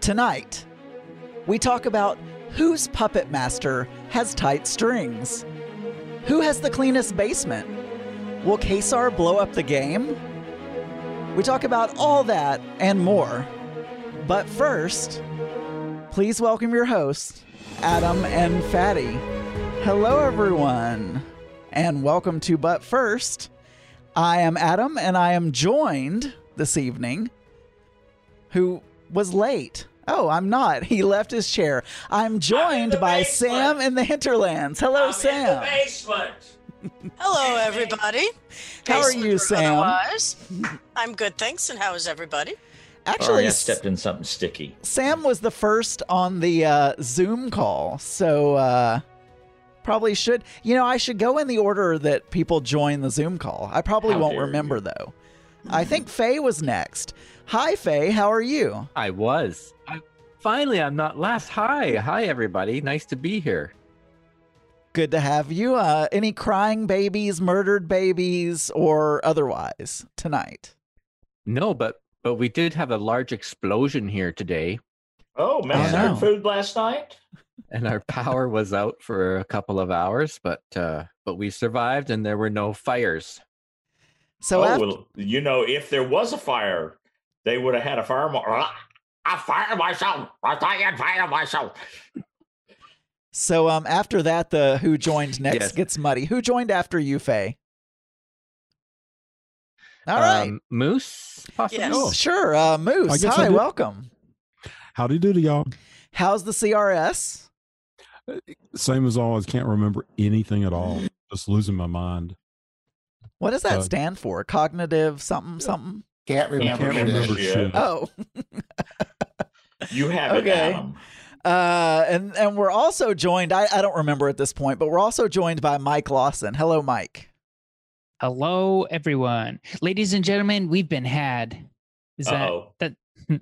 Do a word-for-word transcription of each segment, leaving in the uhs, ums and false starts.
Tonight, we talk about whose puppet master has tight strings. Who has the cleanest basement? Will Kesar blow up the game? We talk about all that and more. But first, please welcome your hosts, Adam and Fatty. Hello, everyone, and welcome to But First. I am Adam, and I am joined this evening, who was late. Oh, I'm not. He left his chair. I'm joined by basement. Sam in the Hinterlands. Hello, I'm Sam. In the basement. Hello, everybody. How are you, Sam? Otherwise. I'm good, thanks. And how is everybody? Actually, I stepped in something sticky. Sam was the first on the uh, Zoom call, so uh, probably should. You know, I should go in the order that people join the Zoom call. I probably how won't remember, you? though. I think Faye was next. Hi, Faye. How are you? I was. I, finally, I'm not last. Hi. Hi, everybody. Nice to be here. Good to have you. Uh, any crying babies, murdered babies, or otherwise tonight? No, but but we did have a large explosion here today. Oh, massacred food last night? And our power was out for a couple of hours, but uh, but we survived, and there were no fires. So oh, after- well, you know, if there was a fire, they would have had a fire. Mar- I fired myself. I thought I'd fire myself. So um, after that, the who joined next yes. gets muddy. Who joined after you, Faye? All right. Um, Moose, possibly? Yes. Oh, sure. Uh, Moose, hi, I welcome. Howdy do to y'all. How's the C R S? Same as always. Can't remember anything at all. Just losing my mind. What does that Uh, stand for? Cognitive something something? Can't remember. Can't remember shit. shit. Oh. You have it, Okay. Adam. Uh, and, and we're also joined, I, I don't remember at this point, but we're also joined by Mike Lawson. Hello, Mike. Hello, everyone. Ladies and gentlemen, we've been had. Is that, Uh-oh. that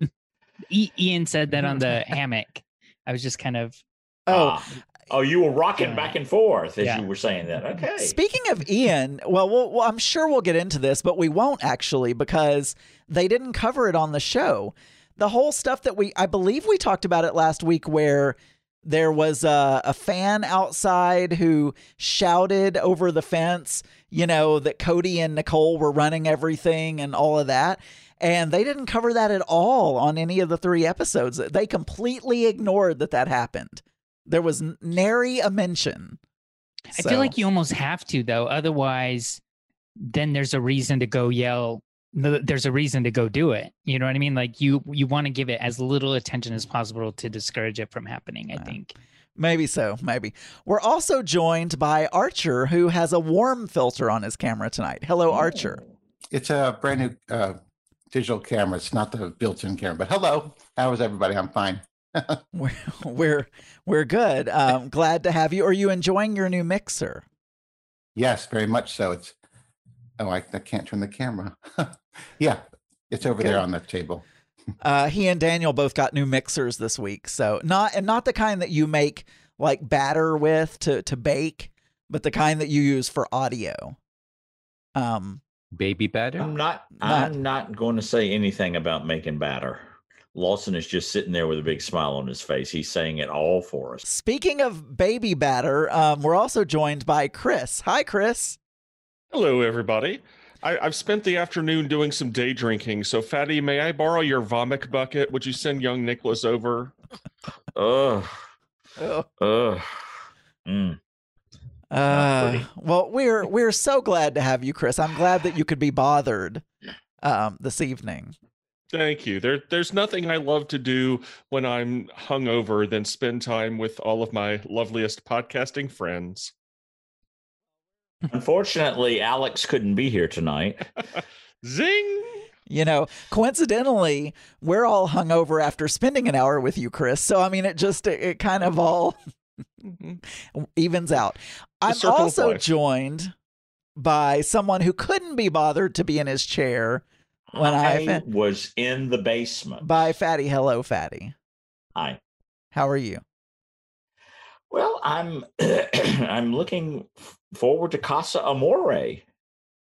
I- Ian said that on the hammock. I was just kind of, Oh, Ah. Oh, you were rocking Yeah. back and forth as Yeah. you were saying that. Okay. speaking of Ian, well, well, well, I'm sure we'll get into this, but we won't actually because they didn't cover it on the show. The whole stuff that we, I believe we talked about it last week where there was a, a fan outside who shouted over the fence, you know, that Cody and Nicole were running everything and all of that. And they didn't cover that at all on any of the three episodes. They completely ignored that that happened. There was n- nary a mention. I So- feel like you almost have to, though. Otherwise, then there's a reason to go yell. No, there's a reason to go do it. You know what I mean? Like you, you want to give it as little attention as possible to discourage it from happening, I Yeah. think. Maybe so, maybe. We're also joined by Archer, who has a warm filter on his camera tonight. Hello, Archer. It's a brand new uh, digital camera. It's not the built-in camera. But hello, how is everybody? I'm fine. We're we're, we're good. Um, glad to have you. Are you enjoying your new mixer? Yes, very much so. It's oh, I, I can't turn the camera. Yeah, it's over Good. there on the table. Uh, he and Daniel both got new mixers this week. So not and not the kind that you make like batter with to to bake, but the kind that you use for audio. Um, Baby batter? I'm not, Not- I'm not going to say anything about making batter. Lawson is just sitting there with a big smile on his face. He's saying it all for us. speaking of baby batter, um, we're also joined by Chris. Hi, Chris. Hello, everybody. I, I've spent the afternoon doing some day drinking. So, Fatty, may I borrow your vomit bucket? Would you send young Nicholas over? Ugh. Oh. Ugh. Mm. Uh, well, we're we're so glad to have you, Chris. I'm glad that you could be bothered um, this evening. Thank you. There, there's nothing I love to do when I'm hungover than spend time with all of my loveliest podcasting friends. Unfortunately, Alex couldn't be here tonight. Zing! You know, coincidentally, we're all hungover after spending an hour with you, Chris. So I mean, it just it, it kind of all Mhm. evens out. I'm circle of also life. joined by someone who couldn't be bothered to be in his chair when I, I was in the basement. by Fatty. Hello, Fatty. Hi. How are you? Well, I'm I'm looking forward to Casa Amore.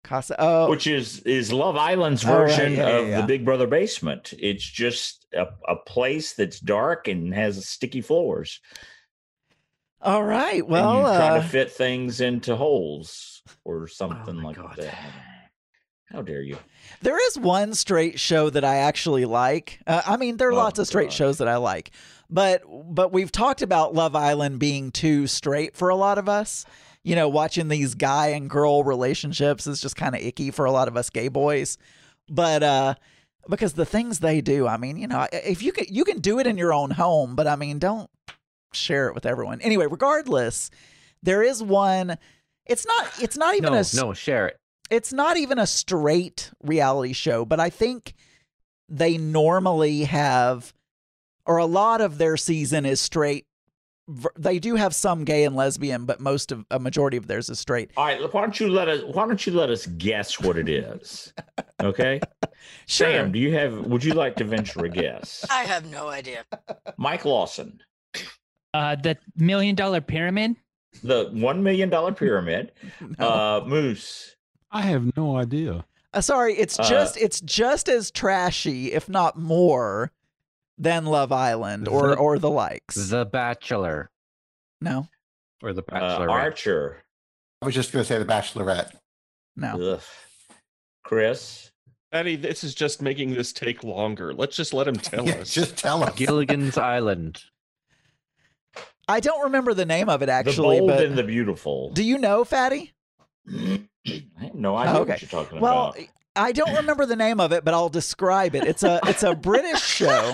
Casa. Oh, which is is Love Island's Oh, right, version yeah, yeah, of yeah. the Big Brother basement. It's just a, a place that's dark and has sticky floors. all right. and Well, you try uh, to fit things into holes or something my like God. that. How dare you? there is one straight show that I actually like. Uh, I mean, there are Oh, lots of straight God. shows that I like, but but we've talked about Love Island being too straight for a lot of us. You know, watching these guy and girl relationships is just kind of icky for a lot of us gay boys. But uh, because the things they do, I mean, you know, if you can you can do it in your own home, but I mean, don't share it with everyone. Anyway, regardless, there is one. It's not. It's not even No, a. s- no, share it. It's not even a straight reality show, but I think they normally have, or a lot of their season is straight. V- They do have some gay and lesbian, but most of a majority of theirs is straight. All right, why don't you let us? Why don't you let us guess what it is? Okay, Sure. Sam, do you have? Would you like to venture a guess? I have no idea. Mike Lawson, Uh, the million dollar pyramid. the one million dollar pyramid. No. Uh, Moose. I have no idea. Uh, sorry, it's uh, just it's just as trashy, if not more, than Love Island or The- or the likes. The Bachelor No, or the Uh, Bachelor. Archer. I was just going to say The Bachelorette. no. Ugh. Chris. Eddie, this is just making this take longer. Let's just let him tell Yeah, us. just tell us. Gilligan's Island. I don't remember the name of it The actually, bold but and the beautiful. do you know, Fatty? I have no idea Okay. what you're talking Well, about. I don't remember the name of it, but I'll describe it. It's a it's a British show.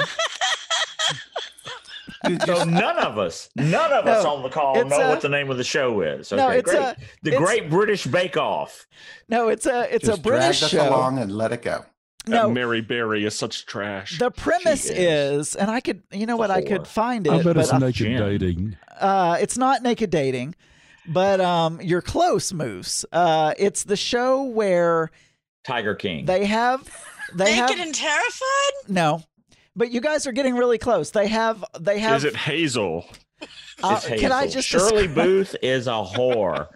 You So just- none of us, none of us No, on the call it's know a- what the name of the show is. Okay, No, it's great. a- the it's- Great British Bake Off. No, it's a it's just a British drag us show. along and let it go. That No, Mary Berry is such trash. the premise She is. is. and I could, you know It's what, a I could whore. find I it, bet it's but naked Jen. dating. uh, it's not naked dating. But um, you're close, Moose. Uh, it's the show where Tiger King. they have they Naked have and terrified? no, but you guys are getting really close. They have they have. Is it Hazel? uh, It's can I Hazel. just Shirley describe- Booth is a whore.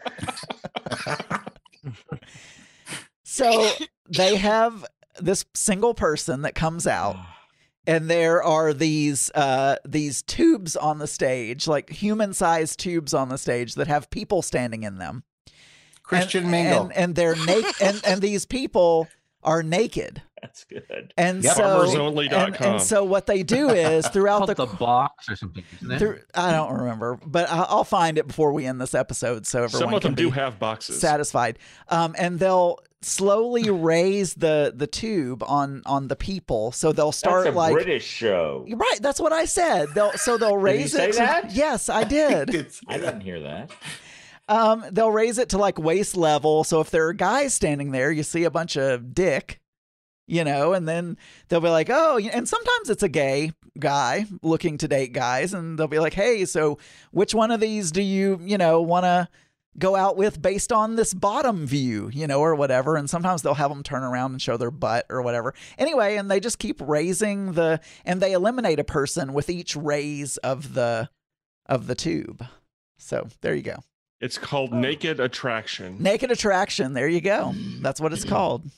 So they have this single person that comes out, and there are these uh, these tubes on the stage, like human-sized tubes on the stage that have people standing in them. Christian and, Mingle. and, and they're naked, and and these people are naked, That's good. and Yep. so farmers only dot and, com. and so what they do is throughout Called the, the box or something, isn't it? through, I don't remember, but I- I'll find it before we end this episode, so everyone Some of can them do be have boxes. satisfied. Um, and they'll slowly raise the the tube on on the people, so they'll start That's a like British show. You're right. That's what I said. They'll so they'll you raise say it. To, that? Yes, I did. It's- I didn't hear that. Um, they'll raise it to like waist level. So if there are guys standing there, you see a bunch of dick, you know, and then they'll be like, oh, and sometimes it's a gay guy looking to date guys, and they'll be like, hey, so which one of these do you, you know, want to go out with based on this bottom view, you know, or whatever. And sometimes they'll have them turn around and show their butt or whatever. Anyway, and they just keep raising the, and they eliminate a person with each raise of the, of the tube. So there you go. It's called Naked Attraction. Naked Attraction. There you go. That's what it's called.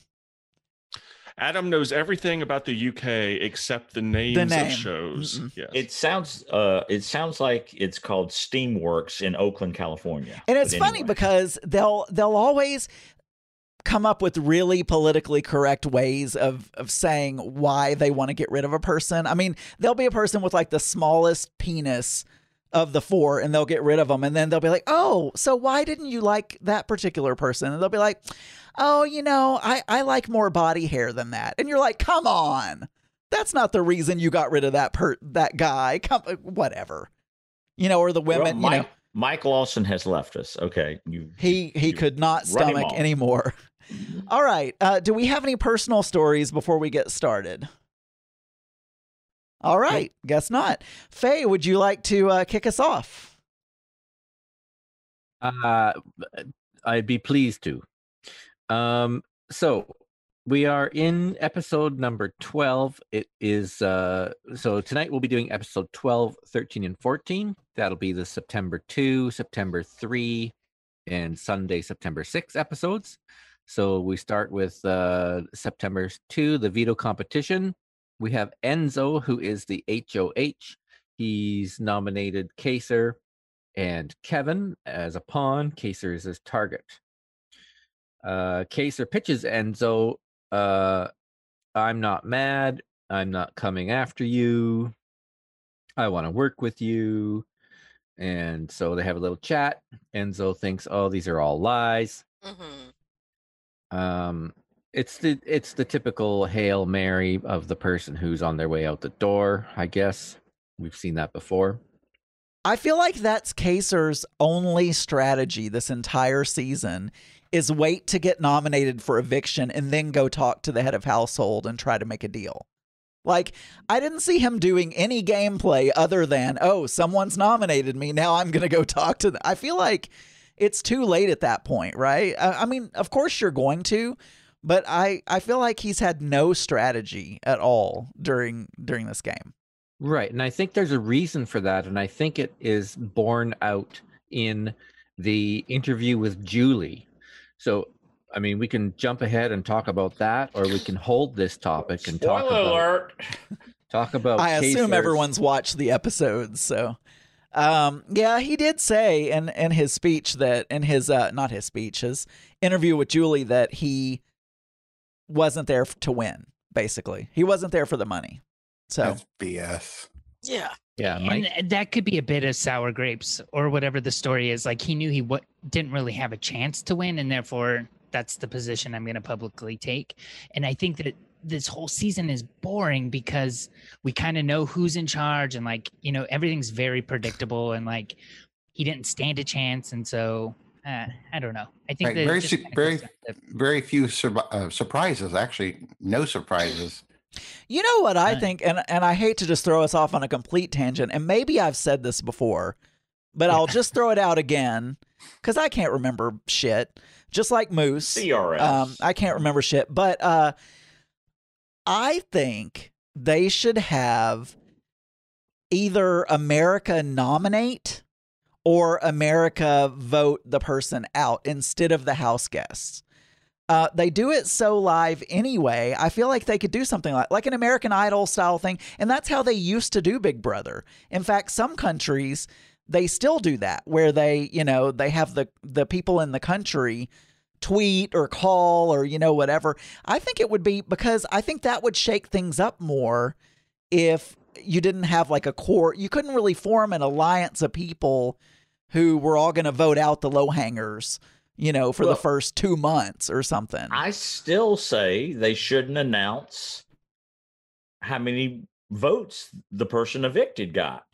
Adam knows everything about the U K except the names The name. of shows. Mm-mm. Yes. It sounds uh it sounds like it's called Steamworks in Oakland, California. And it's But funny anyway. because they'll they'll always come up with really politically correct ways of of saying why they want to get rid of a person. I mean, there'll be a person with like the smallest penis of the four, and they'll get rid of them, and then they'll be like, "Oh, so why didn't you like that particular person?" And they'll be like, "Oh, you know, I I like more body hair than that." And you're like, "Come on, that's not the reason you got rid of that per that guy." Come, whatever, you know, or the Well, women, you Mike, know. Mike Lawson has left us. Okay. You He he you could not run him stomach off. anymore. All right. Uh, do we have any personal stories before we get started? All right. Guess not. Faye, would you like to uh, kick us off? Uh, I'd be pleased to. Um, so we are in episode number twelve. It is uh, so tonight we'll be doing episode twelve, thirteen, and fourteen. That'll be the September two, September three, and Sunday, September six episodes. So we start with uh, September second, the veto competition. We have Enzo, who is the H O H. He's nominated Kaser and Kevin as a pawn. Kaser is his target. Uh, Kaser pitches Enzo, uh, I'm not mad. I'm not coming after you. I want to work with you. And so they have a little chat. Enzo thinks, oh, these are all lies. Mm-hmm. Um, it's the it's the typical Hail Mary of the person who's on their way out the door, I guess. We've seen that before. I feel like that's Kaser's only strategy this entire season is wait to get nominated for eviction and then go talk to the head of household and try to make a deal. Like, I didn't see him doing any gameplay other than, oh, someone's nominated me. Now I'm going to go talk to them. I feel like it's too late at that point, right? I, I mean, of course you're going to, but I, I feel like he's had no strategy at all during during this game. Right. And I think there's a reason for that. And I think it is borne out in the interview with Julie. So, I mean, we can jump ahead and talk about that, or we can hold this topic and Spoiler talk about alert. talk about. I assume Kaser's- everyone's watched the episodes, so um, yeah, he did say in in his speech that in his uh, not his speech, his interview with Julie that he wasn't there to win. Basically, he wasn't there for the money. So That's B S. Yeah. Yeah, Mike. And that could be a bit of sour grapes or whatever the story is. Like he knew he w- didn't really have a chance to win, and therefore that's the position I'm going to publicly take. And I think that this whole season is boring because we kind of know who's in charge, and like, you know, everything's very predictable, and like he didn't stand a chance. And so uh, I don't know. I think Right, that very just su- kinda very- perspective. Very few sur- uh, surprises. Actually, no surprises. you know what I Right. think, and and I hate to just throw us off on a complete tangent, and maybe I've said this before, but I'll just throw it out again because I can't remember shit. Just like Moose, C R S. um, I can't remember shit. But uh, I think they should have either America nominate or America vote the person out instead of the house guests. Uh, they do it so live anyway. I feel like they could do something like like an American Idol style thing, and that's how they used to do Big Brother. In fact, some countries they still do that, where they, you know, they have the the people in the country tweet or call or, you know, whatever. I think it would be because I think that would shake things up more if you didn't have like a core. You couldn't really form an alliance of people who were all going to vote out the low hangers, you know, for Well, the first two months or something. I still say they shouldn't announce how many votes the person evicted got.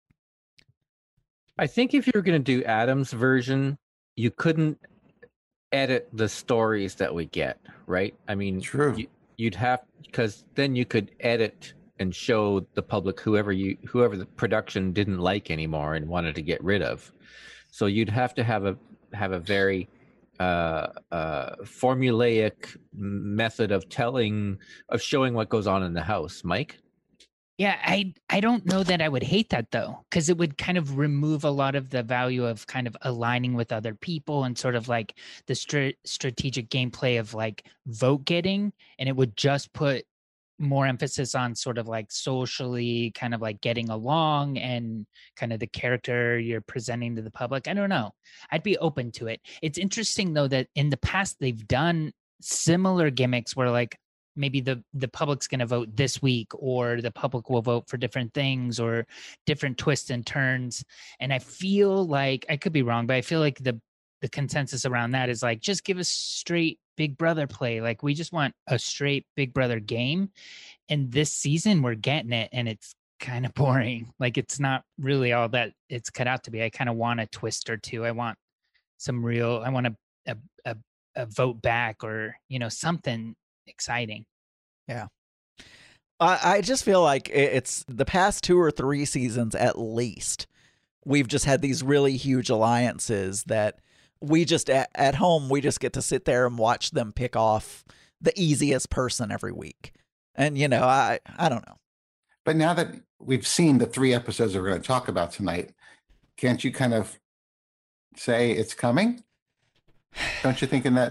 I think if you were going to do Adam's version, you couldn't edit the stories that we get, right? I mean, True. You, you'd have, because then you could edit and show the public whoever you whoever the production didn't like anymore and wanted to get rid of. So you'd have to have a have a very uh, uh, formulaic method of telling of showing what goes on in the house. Mike? Yeah, I I don't know that I would hate that though, because it would kind of remove a lot of the value of kind of aligning with other people and sort of like the str- strategic gameplay of like vote getting, and it would just put more emphasis on sort of like socially kind of like getting along and kind of the character you're presenting to the public. I don't know. I'd be open to it. It's interesting though that in the past they've done similar gimmicks where like maybe the the public's going to vote this week, or the public will vote for different things or different twists and turns. And I feel like, I could be wrong, but I feel like the the consensus around that is like, just give us straight Big Brother play. Like we just want a straight Big Brother game. And this season we're getting it, and it's kind of boring. Like it's not really all that it's cut out to be. I kind of want a twist or two. I want some real, I want a a, a, a vote back, or, you know, something exciting. I, I just feel like it- it's the past two or three seasons at least. We've just had these really huge alliances that we just at, at home, we just get to sit there and watch them pick off the easiest person every week. And, you know, I, I don't know. But now that we've seen the three episodes that we're going to talk about tonight, can't you kind of say it's coming? Don't you think in that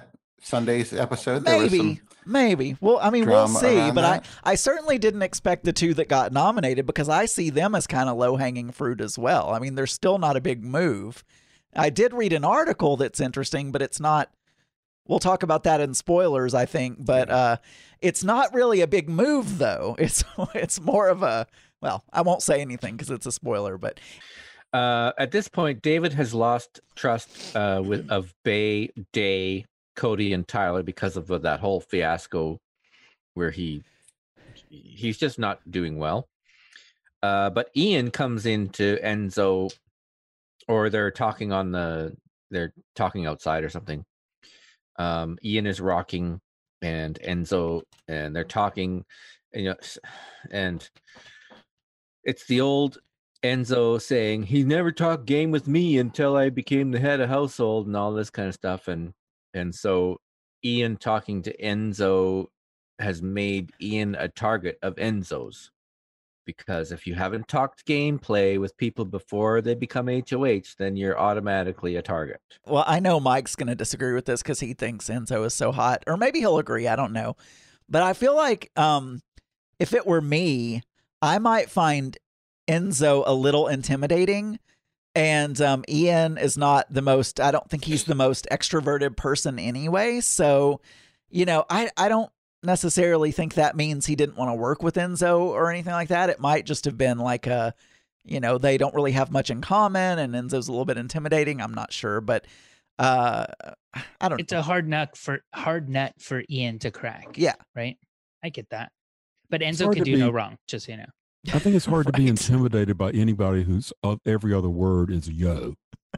Sunday's episode. There was Maybe, some maybe. Well, I mean, we'll drama see. around But I, that. I certainly didn't expect the two that got nominated because I see them as kind of low hanging fruit as well. I mean, they're still not a big move. I did read an article that's interesting, but it's not. We'll talk about that in spoilers, I think. But uh, it's not really a big move, though. It's it's more of a. Well, I won't say anything because it's a spoiler. But Uh, at this point, David has lost trust uh, with of Bay, Day, Cody, and Tyler because of that whole fiasco where he he's just not doing well. Uh, but Ian comes into Enzo, or they're talking on the they're talking outside or something. Um, Ian is rocking, and Enzo, and they're talking, you know, and it's the old Enzo saying he never talked game with me until I became the head of household and all this kind of stuff, and and so Ian talking to Enzo has made Ian a target of Enzo's, because if you haven't talked gameplay with people before they become H O H, then you're automatically a target. well, I know Mike's going to disagree with this because he thinks Enzo is so hot, or maybe he'll agree. I don't know, but I feel like um, if it were me, I might find Enzo a little intimidating, and um, Ian is not the most. I don't think he's the most extroverted person anyway. So, you know, I I don't necessarily think that means he didn't want to work with Enzo or anything like that. It might just have been like a, you know, they don't really have much in common, and Enzo's a little bit intimidating. I'm not sure, but uh, I don't. It's a hard nut for hard nut for Ian to crack. Yeah. Right. I get that. But Enzo hard can to do no be- wrong, just so you know. I think it's hard to be Right. intimidated by anybody whose uh, every other word is yo.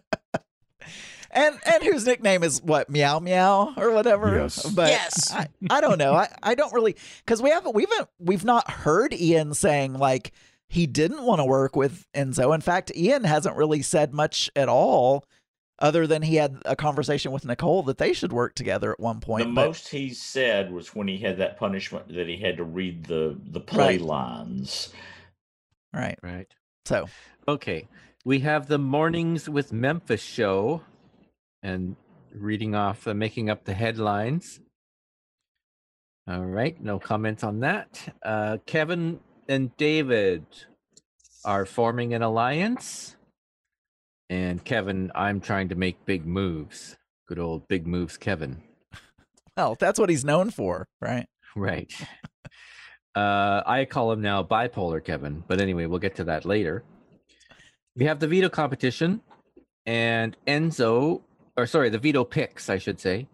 And and whose nickname is what, Meow Meow or whatever. Yes. But Yes. I, I don't know. I, I don't really, because we haven't we've we've not heard Ian saying like he didn't want to work with Enzo. In fact, Ian hasn't really said much at all, other than he had a conversation with Nicole that they should work together at one point. The but- most he said was when he had that punishment that he had to read the the play Right. lines. right. Right. So Okay. We have the Mornings with Memphis show, and reading off, uh, making up the headlines. All right. No comments on that. Uh, Kevin and David are forming an alliance. And Kevin, I'm trying to make big moves. Good old big moves, Kevin. well, that's what he's known for, right? Right. Uh, I call him now bipolar Kevin, but anyway, we'll get to that later. We have the veto competition, and Enzo, or sorry, the veto picks, I should say.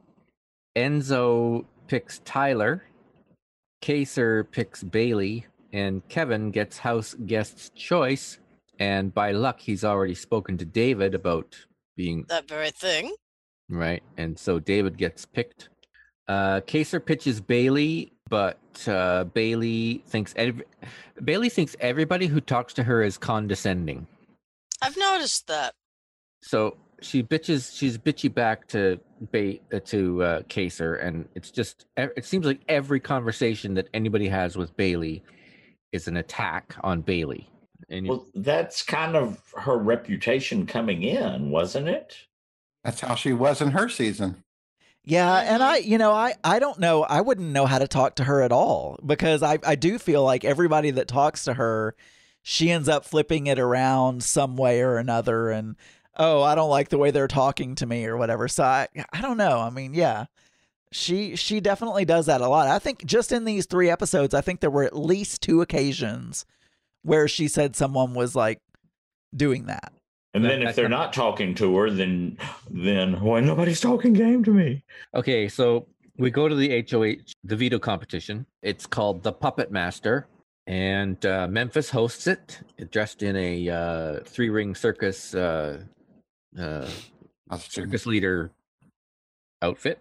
Enzo picks Tyler, Kaser picks Bailey, and Kevin gets house guest's choice. And by luck, he's already spoken to David about being That very thing. right, and so David gets picked. Uh, Kaser pitches Bailey, but uh, Bailey thinks every, Bailey thinks everybody who talks to her is condescending. I've noticed that. So she bitches, she's bitchy back to ba- uh, to uh, Kaser, and it's just it seems like every conversation that anybody has with Bailey is an attack on Bailey. And you- Well, that's kind of her reputation coming in, wasn't it? That's how she was in her season. Yeah, and I, you know, I, I don't know. I wouldn't know how to talk to her at all because I, I do feel like everybody that talks to her, she ends up flipping it around some way or another. And, oh, I don't like the way they're talking to me or whatever. So I, I don't know. I mean, yeah, she, she definitely does that a lot. I think just in these three episodes, I think there were at least two occasions where she said someone was like doing that. And That- then if that's they're not- not talking to her, then then why nobody's talking game to me? Okay, so we go to the H O H, the veto competition. It's called the Puppet Master, and uh, Memphis hosts it, dressed in a uh, three-ring circus uh, uh, That's circus leader outfit.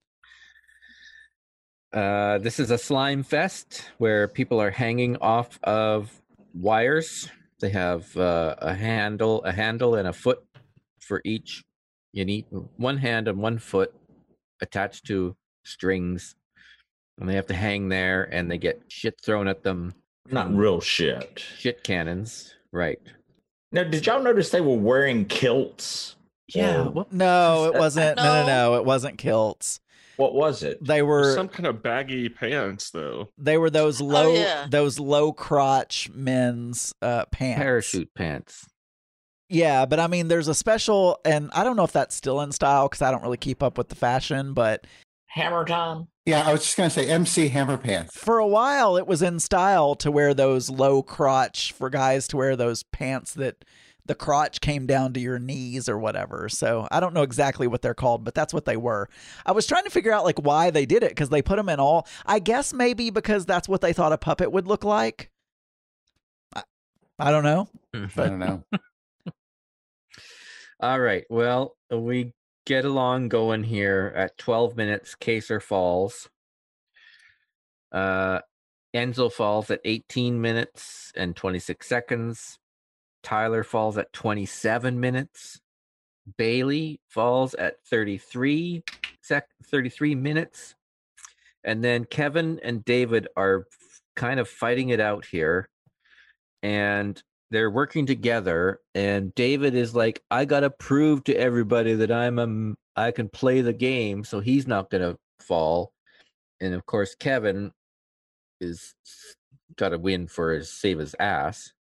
Uh, this is a slime fest where people are hanging off of wires. They have uh, a handle, a handle, and a foot for each. You need one hand and one foot attached to strings, and they have to hang there, and they get shit thrown at them. Not real shit. Shit cannons, right? Now, did y'all notice they were wearing kilts? Yeah. Or- Well, No, it Uh, wasn't. No, no, no. no. It wasn't kilts. What was it? They were Some kind of baggy pants, though. they were those low yeah. those low crotch men's uh, pants. Parachute pants. Yeah, but I mean, there's a special, and I don't know if that's still in style because I don't really keep up with the fashion, but Hammer time? Yeah, I was just going to say M C Hammer Pants. for a while it was in style to wear those low crotch, for guys to wear those pants that the crotch came down to your knees or whatever. So I don't know exactly what they're called, but that's what they were. I was trying to figure out like why they did it, because they put them in all, I guess maybe because that's what they thought a puppet would look like. I, I don't know. I don't know. All right. Well, we get along going here at twelve minutes. Kaser falls. Uh, Enzo falls at eighteen minutes and twenty-six seconds. Tyler falls at twenty-seven minutes. Bailey falls at thirty-three sec thirty-three minutes. And then Kevin and David are kind of fighting it out here. And they're working together, and David is like, I gotta prove to everybody that I'm a, I can play the game, so he's not gonna fall. And of course, Kevin is gotta win for his save his ass.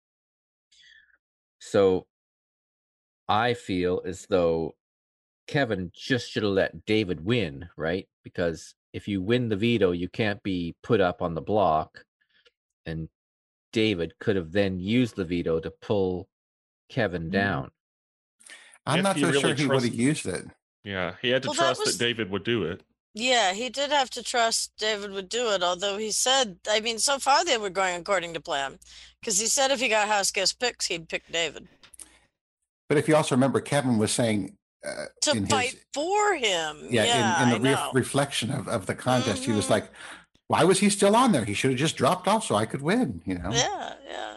So I feel as though Kevin just should have let David win, right? Because if you win the veto, you can't be put up on the block, and David could have then used the veto to pull Kevin down. I'm If not he so really sure he would trusts- have used it. Yeah, he had to Well, that trust was- that David would do it. Yeah, he did have to trust David would do it, although he said, I mean, so far they were going according to plan. Because he said if he got house guest picks, he'd pick David. But if you also remember, Kevin was saying uh, To in fight his for him. yeah, Yeah, in, in I the re- know. reflection of, of the contest, he was Mhm. like, "Why was he still on there? He should have just dropped off so I could win." You know. Yeah, yeah.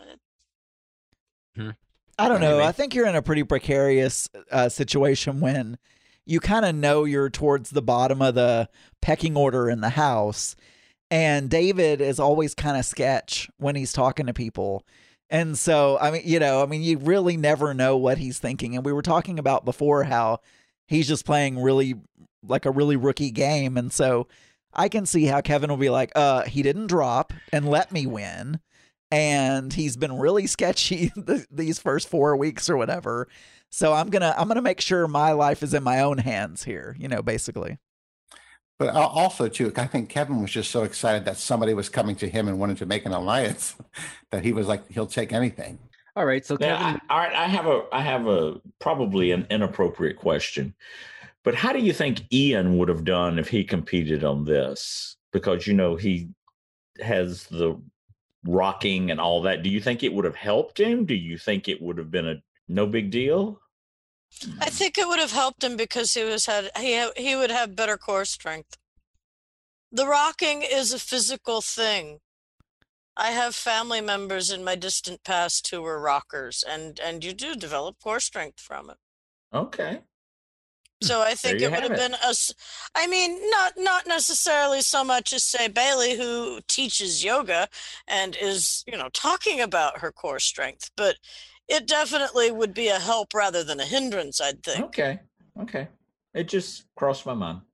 I don't know. Anyway. I think you're in a pretty precarious uh, situation when you kind of know you're towards the bottom of the pecking order in the house. And David is always kind of sketch when he's talking to people. And so, I mean, you know, I mean, you really never know what he's thinking. And we were talking about before how he's just playing really like a really rookie game. And so I can see how Kevin will be like, uh, he didn't drop and let me win. And he's been really sketchy th- these first four weeks or whatever. So I'm gonna I'm gonna make sure my life is in my own hands here, you know, basically. But al- also, too, I think Kevin was just so excited that somebody was coming to him and wanted to make an alliance that he was like, he'll take anything. All right, so Now, Kevin, I, all right, I have a, I have a probably an inappropriate question, but how do you think Ian would have done if he competed on this? Because you know he has the rocking and all that. Do you think it would have helped him? Do you think it would have been a no big deal? I think it would have helped him because he was had he ha- he would have better core strength. The rocking is a physical thing. I have family members in my distant past who were rockers, and and you do develop core strength from it. Okay. So I think you it would have have it. been us. I mean, not not necessarily so much as say Bailey, who teaches yoga and is you know talking about her core strength, but it definitely would be a help rather than a hindrance, I'd think. Okay. Okay. It just crossed my mind.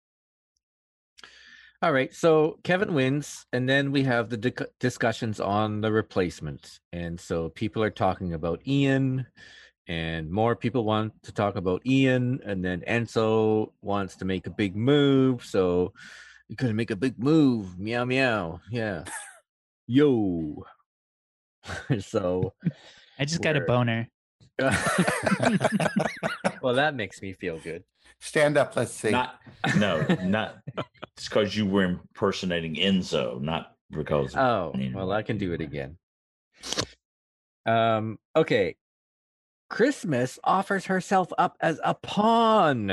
all right, so Kevin wins, and then we have the dic- discussions on the replacement. And so people are talking about Ian, and more people want to talk about Ian, and then Enzo wants to make a big move. So you gotta make a big move. Meow meow. Yeah. Yo. So I just got a Word. boner. well, that makes me feel good. Stand up. Let's see. Not no, not it's because you were impersonating Enzo, not because of, Oh, you know. well, I can do it again. Um, okay. Christmas offers herself up as a pawn.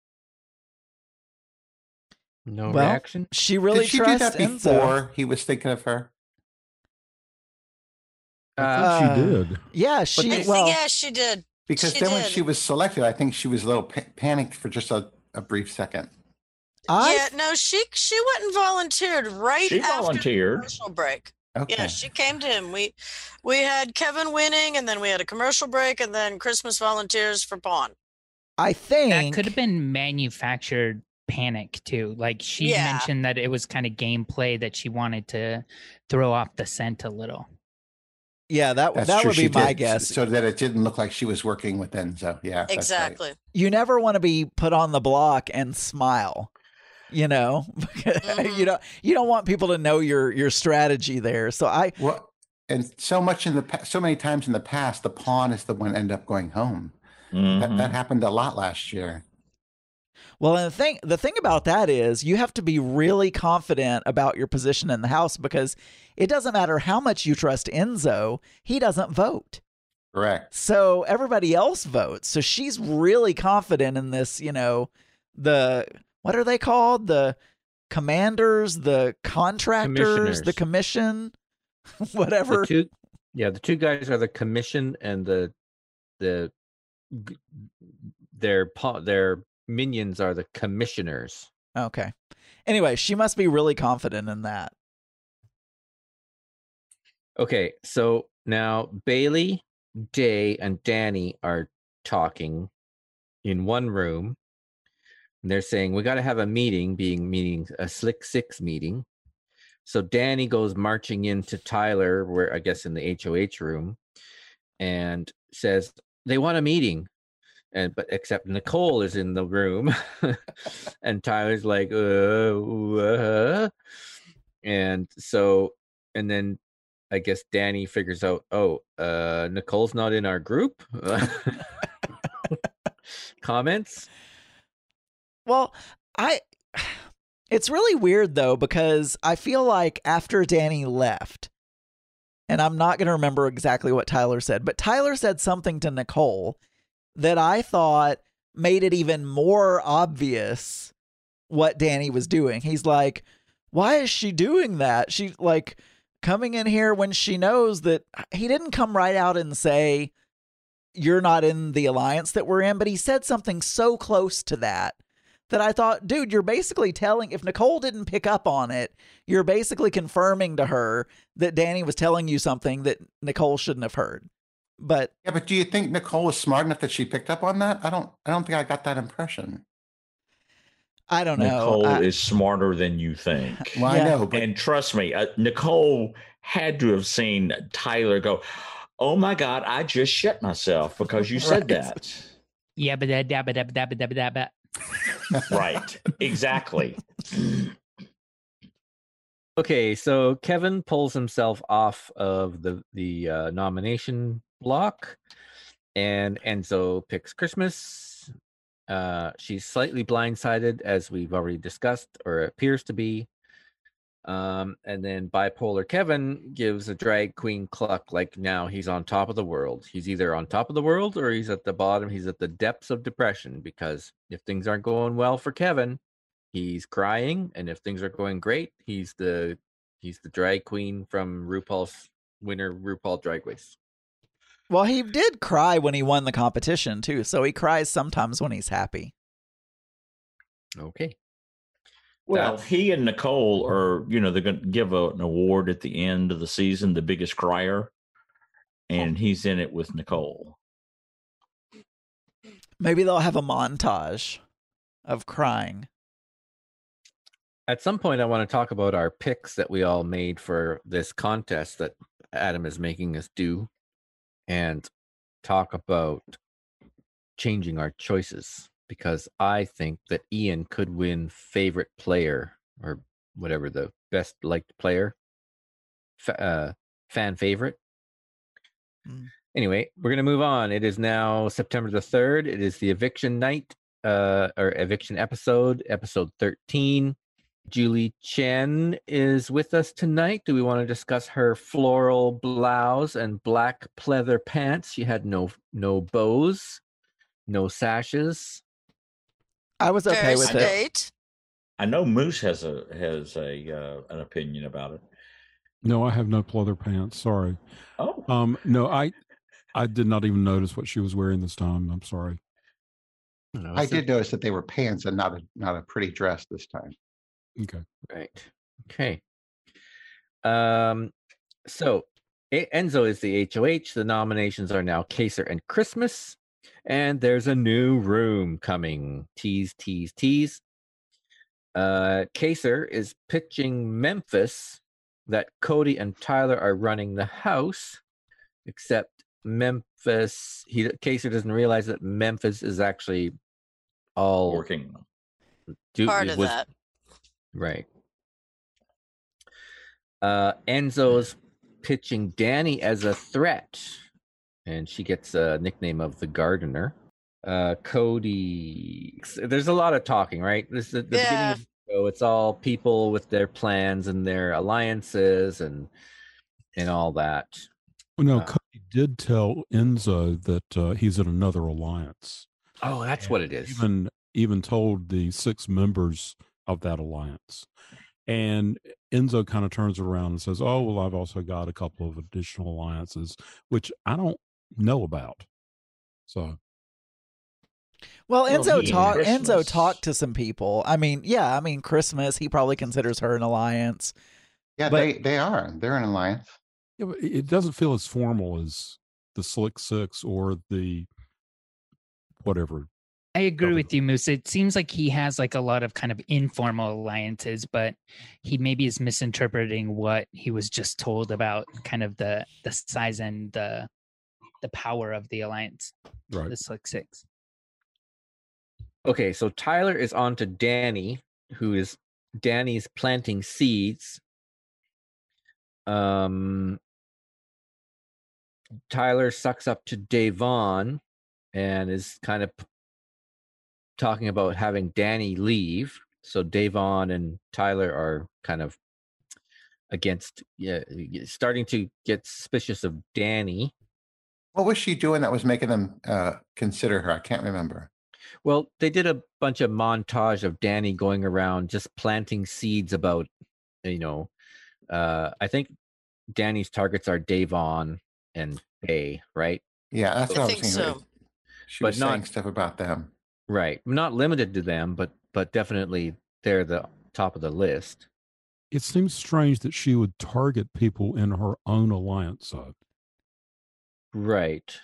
No Well, reaction? She really Did she do trusts that Enzo. before he was thinking of her? I Uh, think Uh, she did. Yeah, I she think, well yeah, she did. Because She then when did. she was selected, I think she was a little pa- panicked for just a, a brief second. I Yeah, no, she she went and volunteered right She after the volunteered. commercial break. Okay. Yeah, she came to him. We we had Kevin winning, and then we had a commercial break, and then Christmas volunteers for pawn. I think That could have been manufactured panic too. Like she Yeah. mentioned that it was kind of gameplay that she wanted to throw off the scent a little. Yeah, that That's that true. would be She my did, guess. so that it didn't look like she was working with Enzo. Yeah, that's right. Exactly. You never want to be put on the block and smile. You know, Mhm. you don't you don't want people to know your your strategy there. So I Well, and so much in the pa- so many times in the past, the pawn is the one end up going home. That Mhm. that happened a lot last year. Well, and the thing the thing about that is you have to be really confident about your position in the house, because it doesn't matter how much you trust Enzo, he doesn't vote. Correct. So everybody else votes. So she's really confident in this, you know, the what are they called? The commanders, the contractors, the Commissioners. commission, whatever. The two, yeah, the two guys are the commission and the the g- their pa- their minions are the commissioners. Okay. Anyway, she must be really confident in that. Okay, so now Bailey, Day, and Danny are talking in one room. And they're saying, we got to have a meeting, being meeting a Slick Six meeting. So Danny goes marching into Tyler, where I guess in the H O H room, and says, they want a meeting. And but except Nicole is in the room. And Tyler's like, uh, uh, and so, and then I guess Danny figures out, oh, uh, Nicole's not in our group. Comments? Well, I it's really weird though, because I feel like after Danny left, and I'm not going to remember exactly what Tyler said, but Tyler said something to Nicole that I thought made it even more obvious what Danny was doing. He's like, why is she doing that? She's like coming in here when she knows that he didn't come right out and say, you're not in the alliance that we're in, but he said something so close to that that I thought, dude, you're basically telling, if Nicole didn't pick up on it, you're basically confirming to her that Danny was telling you something that Nicole shouldn't have heard. But Yeah, but do you think Nicole was smart enough that she picked up on that? I don't. I don't think I got that impression. I don't know. Nicole I- is smarter than you think. Well, Yeah. I know, but And trust me, uh, Nicole had to have seen Tyler go, oh my God, I just shit myself because you said Right. that. Yeah, but that, that, but that, but that, but that, but Right. Exactly. Okay, so Kevin pulls himself off of the the uh, nomination block, and Enzo picks Christmas. Uh, she's slightly blindsided, as we've already discussed, or appears to be. Um, and then bipolar Kevin gives a drag queen cluck, like now he's on top of the world. He's either on top of the world or he's at the bottom. He's at the depths of depression, because if things aren't going well for Kevin, he's crying, and if things are going great, he's the he's the drag queen from RuPaul's winner, RuPaul Drag Race. well, he did cry when he won the competition too, so he cries sometimes when he's happy. Okay. Well, That's- he and Nicole are, you know, they're going to give a, an award at the end of the season, the biggest crier, and he's in it with Nicole. Maybe they'll have a montage of crying. At some point, I want to talk about our picks that we all made for this contest that Adam is making us do, and talk about changing our choices, because I think that Ian could win favorite player, or whatever, the best liked player, fa- uh, fan favorite. Mm. Anyway, we're going to move on. It is now September the third. It is the eviction night, uh, or eviction episode, episode thirteen. Julie Chen is with us tonight. Do we want to discuss her floral blouse and black pleather pants? She had no no bows, no sashes. I was okay Very with it. sedate. I know Moose has a has a uh, an opinion about it. No, I have no pleather pants. Sorry. Oh, Um, no, I I did not even notice what she was wearing this time. I'm sorry. No, I it's a- did notice that they were pants and not a not a pretty dress this time. Okay. Right. Okay. Um. So E- Enzo is the H O H. The nominations are now Kaser and Christmas, and there's a new room coming. Tease, tease, tease. Uh, Kaser is pitching Memphis that Cody and Tyler are running the house, except Memphis, he Kaser doesn't realize that Memphis is actually all Working. do, Part it of was- that. Right. Uh, Enzo's pitching Danny as a threat, and she gets a nickname of the Gardener. Uh, Cody, there's a lot of talking, right? This is the, the beginning Yeah. of the show. It's all people with their plans and their alliances and and all that. Well, no, Uh, Cody did tell Enzo that uh, he's in another alliance. Oh, that's what it is. Even even told the six members of that alliance. And Enzo kind of turns around and says, "Oh, well, I've also got a couple of additional alliances, which I don't know about." So, Well, Well, Enzo he- talked. Enzo Christmas. talked to some people. I mean, yeah. I mean, Christmas. He probably considers her an alliance. Yeah, But- they they are. They're an alliance. yeah, but it doesn't feel as formal as the Slick Six or the whatever. I agree Probably. with you, Moose. It seems like he has like a lot of kind of informal alliances, but he maybe is misinterpreting what he was just told about kind of the the size and the the power of the alliance, Right. the Slick Six. Okay, so Tyler is on to Danny, who is Danny's planting seeds. Um, Tyler sucks up to Davon and is kind of p- talking about having Danny leave. So Davon and Tyler are kind of against, yeah, starting to get suspicious of Danny. What was she doing that was making them uh, consider her? I can't remember. Well, they did a bunch of montage of Danny going around just planting seeds about, you know, uh, I think Danny's targets are Davon and Bay, right? Yeah, that's I what I was think thinking. so. She But was saying not- stuff about them. Right. Not limited to them, but but definitely they're the top of the list. It seems strange that she would target people in her own alliance side. Right.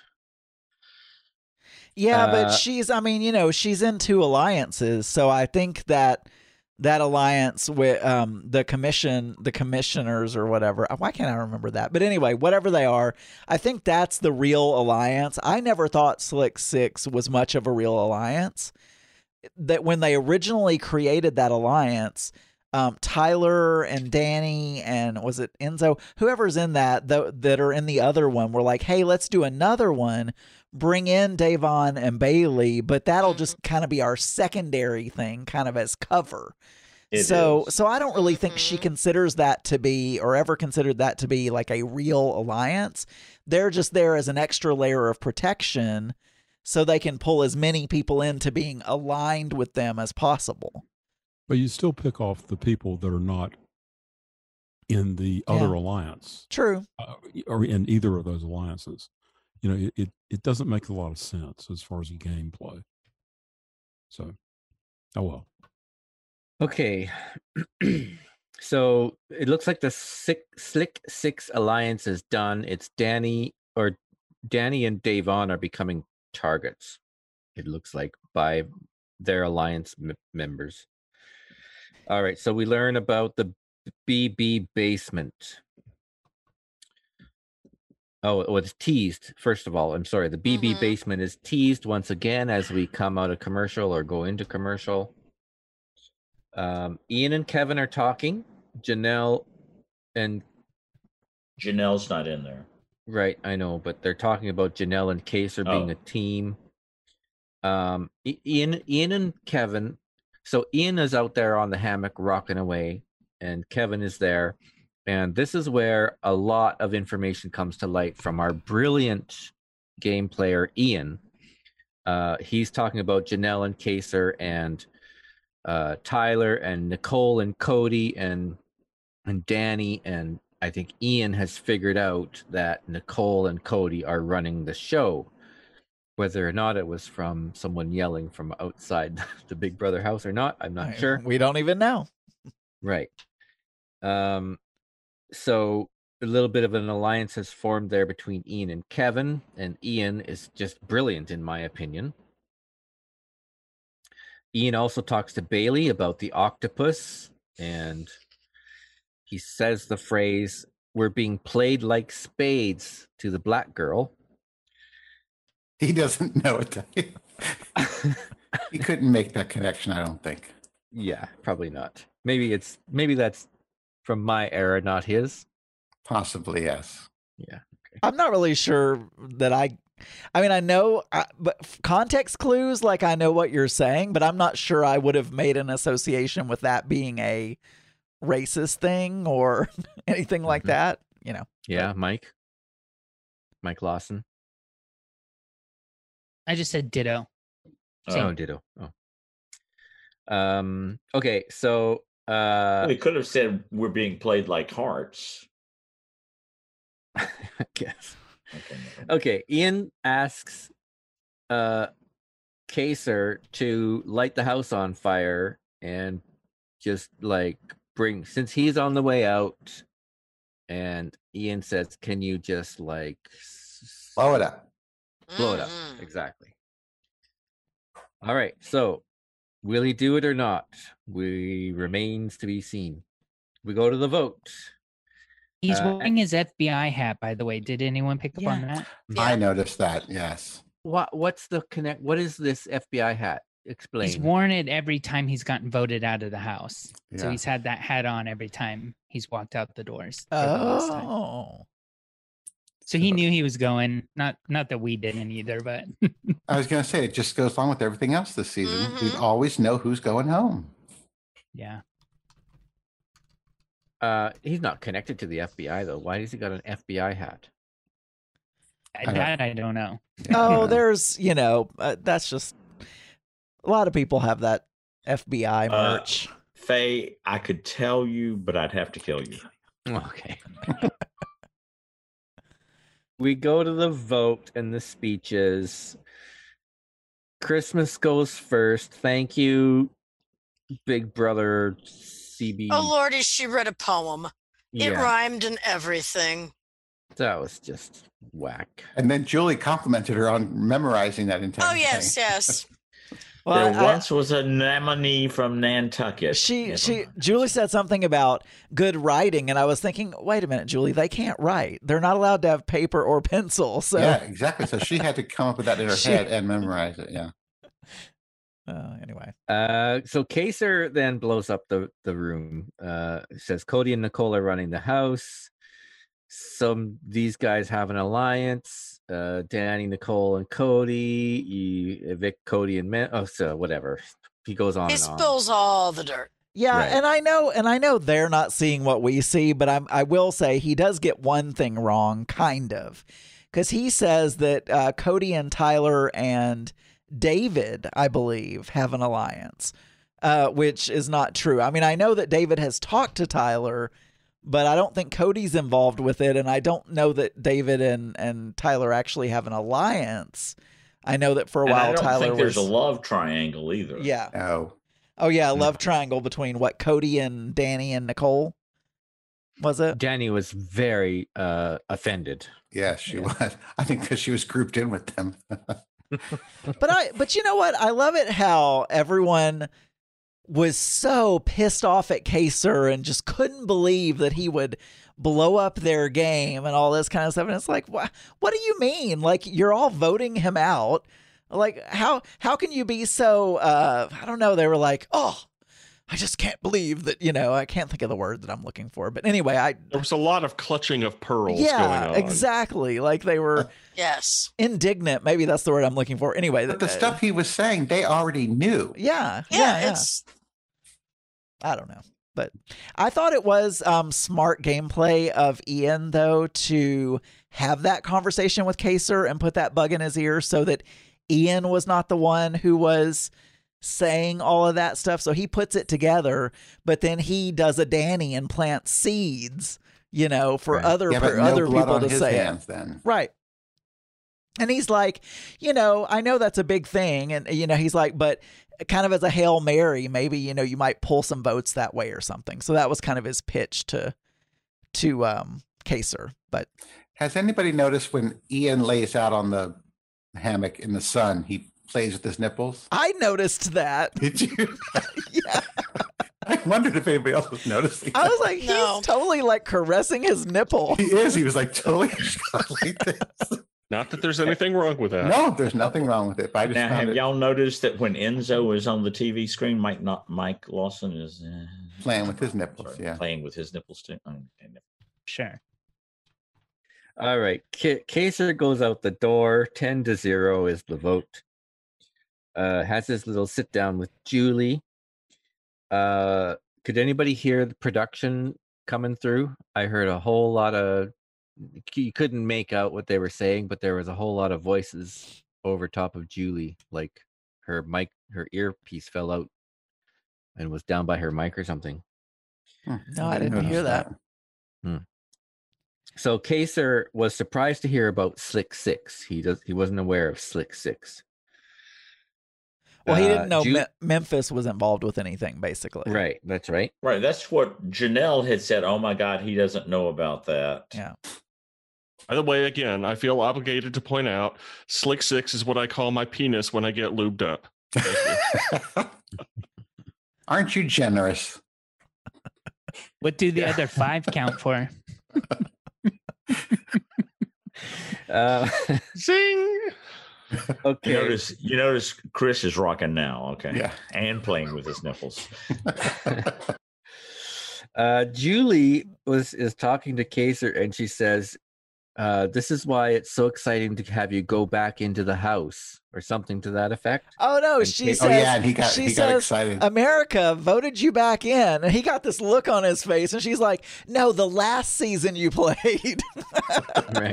Yeah, Uh, but she's. I mean, you know, she's in two alliances, so I think that that alliance with um the commission, the commissioners or whatever. Why can't I remember that? But anyway, whatever they are, I think that's the real alliance. I never thought Slick Six was much of a real alliance. That when they originally created that alliance, um, Tyler and Danny and was it Enzo, whoever's in that th- that are in the other one, were like, "Hey, let's do another one. Bring in Davon and Bailey, but that'll just kind of be our secondary thing, kind of as cover." It so, is. so I don't really think she Mhm. considers that to be, or ever considered that to be, like a real alliance. They're just there as an extra layer of protection, so they can pull as many people into being aligned with them as possible. But you still pick off the people that are not in the other Yeah. alliance True. uh, or in either of those alliances. You know, it, it, it doesn't make a lot of sense as far as the gameplay. So, oh well. Okay. So it looks like the sick, Slick Six alliance is done. It's Danny or Danny and Davon are becoming targets. It looks like by their alliance m- members. All right. So we learn about the B B basement. Oh, oh, it's teased. First of all, I'm sorry. The B B Mhm. basement is teased once again as we come out of commercial or go into commercial. Um, Ian and Kevin are talking. Janelle and Janelle's not in there. right, I know, but they're talking about Janelle and Kaser being Oh. a team. Um, I- Ian, Ian and Kevin. So Ian is out there on the hammock rocking away, and Kevin is there. And this is where a lot of information comes to light from our brilliant game player, Ian. Uh, he's talking about Janelle and Kaser and uh, Tyler and Nicole and Cody and and Danny. And I think Ian has figured out that Nicole and Cody are running the show. Whether or not it was from someone yelling from outside the Big Brother house or not, I'm not I- sure. We don't even know. Right. Um, so a little bit of an alliance has formed there between Ian and Kevin, and Ian is just brilliant in my opinion. Ian also talks to Bailey about the octopus, and he says the phrase, "We're being played like spades" to the black girl. He doesn't know it. He couldn't make that connection, I don't think. Yeah, probably not. Maybe it's maybe that's from my era, not his. Possibly, yes. Yeah. I'm not really sure that I. I mean, I know, I, but context clues, like I know what you're saying, but I'm not sure I would have made an association with that being a racist thing or anything like Mhm. that. You know. Yeah, Mike. Mike Lawson. I just said ditto. Oh, Uh, ditto. Oh. Um. Okay. So. Uh. we could have said we're being played like hearts. I guess. Okay, never mind. Okay. Ian asks, uh, Kaser to light the house on fire and just like bring, since he's on the way out, and Ian says, "Can you just like s- Blow it up. blow it up?" Mhm. Exactly. All right. So, will he do it or not? We remains to be seen. We go to the vote. He's Uh, wearing his F B I hat, by the way. Did anyone pick up on Yeah. that? I Yeah. noticed that, yes. What what's the connect? What is this F B I hat? Explain. He's worn it every time he's gotten voted out of the house. So Yeah. he's had that hat on every time he's walked out the doors. for the last time. Oh. So he knew he was going. Not not that we didn't either, but I was going to say, it just goes along with everything else this season. We Mhm. always know who's going home. yeah. Uh, he's not connected to the F B I though. Why has he got an F B I hat? don't- That I don't know. Oh, there's, you know, uh, that's just a lot of people have that F B I Uh, merch. Faye, I could tell you, but I'd have to kill you. Okay. We go to the vote and the speeches. Christmas goes first. Thank you, Big Brother C B. Oh Lordy, she read a poem. It Yeah, rhymed and everything. that was just whack. And then Julie complimented her on memorizing that entire Oh yes, thing. yes. Well, there I- once was a Nemone from Nantucket. She Never she mind. Julie said something about good writing, and I was thinking, wait a minute, Julie, they can't write. They're not allowed to have paper or pencil. So Yeah, exactly. So she had to come up with that in her She- head and memorize it. Yeah. uh, anyway, Uh, so Kaser then blows up the the room. Uh, says Cody and Nicole are running the house. Some these guys have an alliance. Uh, Danny, Nicole, and Cody. You evict Cody and Men. Oh, so whatever. He goes on He and on. spills all the dirt. yeah, Right. and I know, and I know they're not seeing what we see, but I'm I will say he does get one thing wrong, kind of, because he says that uh, Cody and Tyler and David, I believe, have an alliance, uh, which is not true. I mean, I know that David has talked to Tyler, but I don't think Cody's involved with it, and I don't know that David and, and Tyler actually have an alliance. I know that for a And while I don't Tyler think there's was a love triangle either. yeah. Oh, Oh yeah, a love triangle between what Cody and Danny and Nicole. Was it? Danny was very uh, offended. yes, she Yeah. was. I think because she was grouped in with them. But I but you know what? I love it how everyone was so pissed off at Kaser and just couldn't believe that he would blow up their game and all this kind of stuff. And it's like, what what do you mean? Like you're all voting him out. Like how how can you be so uh I don't know, they were like, "Oh, I just can't believe that, you know, I can't think of the word that I'm looking for." But anyway, I There was a lot of clutching of pearls going yeah, on. exactly. Like they were Yes. indignant. Maybe that's the word I'm looking for. Anyway, But the uh, stuff he was saying, they already knew. yeah, Yeah, yeah, yeah. it's I don't know. But I thought it was um, smart gameplay of Ian, though, to have that conversation with Kaser and put that bug in his ear so that Ian was not the one who was saying all of that stuff. So he puts it together, but then he does a Danny and plants seeds, you know, for Right. other Yeah, but per, no other blood people on to his say it. hands then. Right. And he's like, you know, I know that's a big thing. And, you know, he's like, but kind of as a Hail Mary, maybe, you know, you might pull some votes that way or something. So that was kind of his pitch to, to, um, Kaser. But Has anybody noticed when Ian lays out on the hammock in the sun, he plays with his nipples? I noticed that. Did you? Yeah. I wondered if anybody else was noticing. I was like, No. he's totally like caressing his nipple. He is. He was like totally like this. Not that there's anything wrong with that. No, there's nothing wrong with it. But I just Now, found have it y'all noticed that when Enzo is on the T V screen, Mike not Mike Lawson is uh, playing with his nipples. sorry, Yeah. playing with his nipples too. Okay. Sure. All right. K- Kaser goes out the door. ten to zero is the vote. Uh, has his little sit down with Julie. Uh, could anybody hear the production coming through? I heard a whole lot of. You couldn't make out what they were saying, but there was a whole lot of voices over top of Julie. Like her mic, her earpiece fell out and was down by her mic or something. Hmm, No, I didn't hear notice that. So Kaser was surprised to hear about Slick Six. He does. He wasn't aware of Slick Six. Well, he Uh, didn't know Ju- Me- Memphis was involved with anything, basically. Right. That's right. Right. That's what Janelle had said. Oh my God, he doesn't know about that. Yeah. By the way, again, I feel obligated to point out Slick Six is what I call my penis when I get lubed up. Aren't you generous? What do the other five count for? Uh, Zing! okay. You notice, you notice Chris is rocking now, okay? Yeah. And playing with his nipples. uh, Julie was is talking to Kaser, and she says, uh, "This is why it's so exciting to have you go back into the house," or something to that effect. Oh no, And she Kate- says. Oh yeah, and he got she he got says, excited. America voted you back in, and he got this look on his face, and she's like, "No, the last season you played." Right.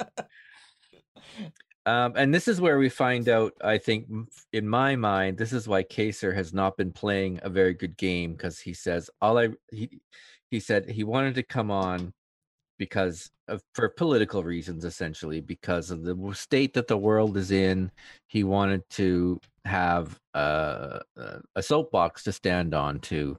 Um, and this is where we find out, I think, m- in my mind, this is why Kaser has not been playing a very good game, because he says all I he he said he wanted to come on because of for political reasons, essentially, because of the w- state that the world is in. He wanted to have uh, a a soapbox to stand on to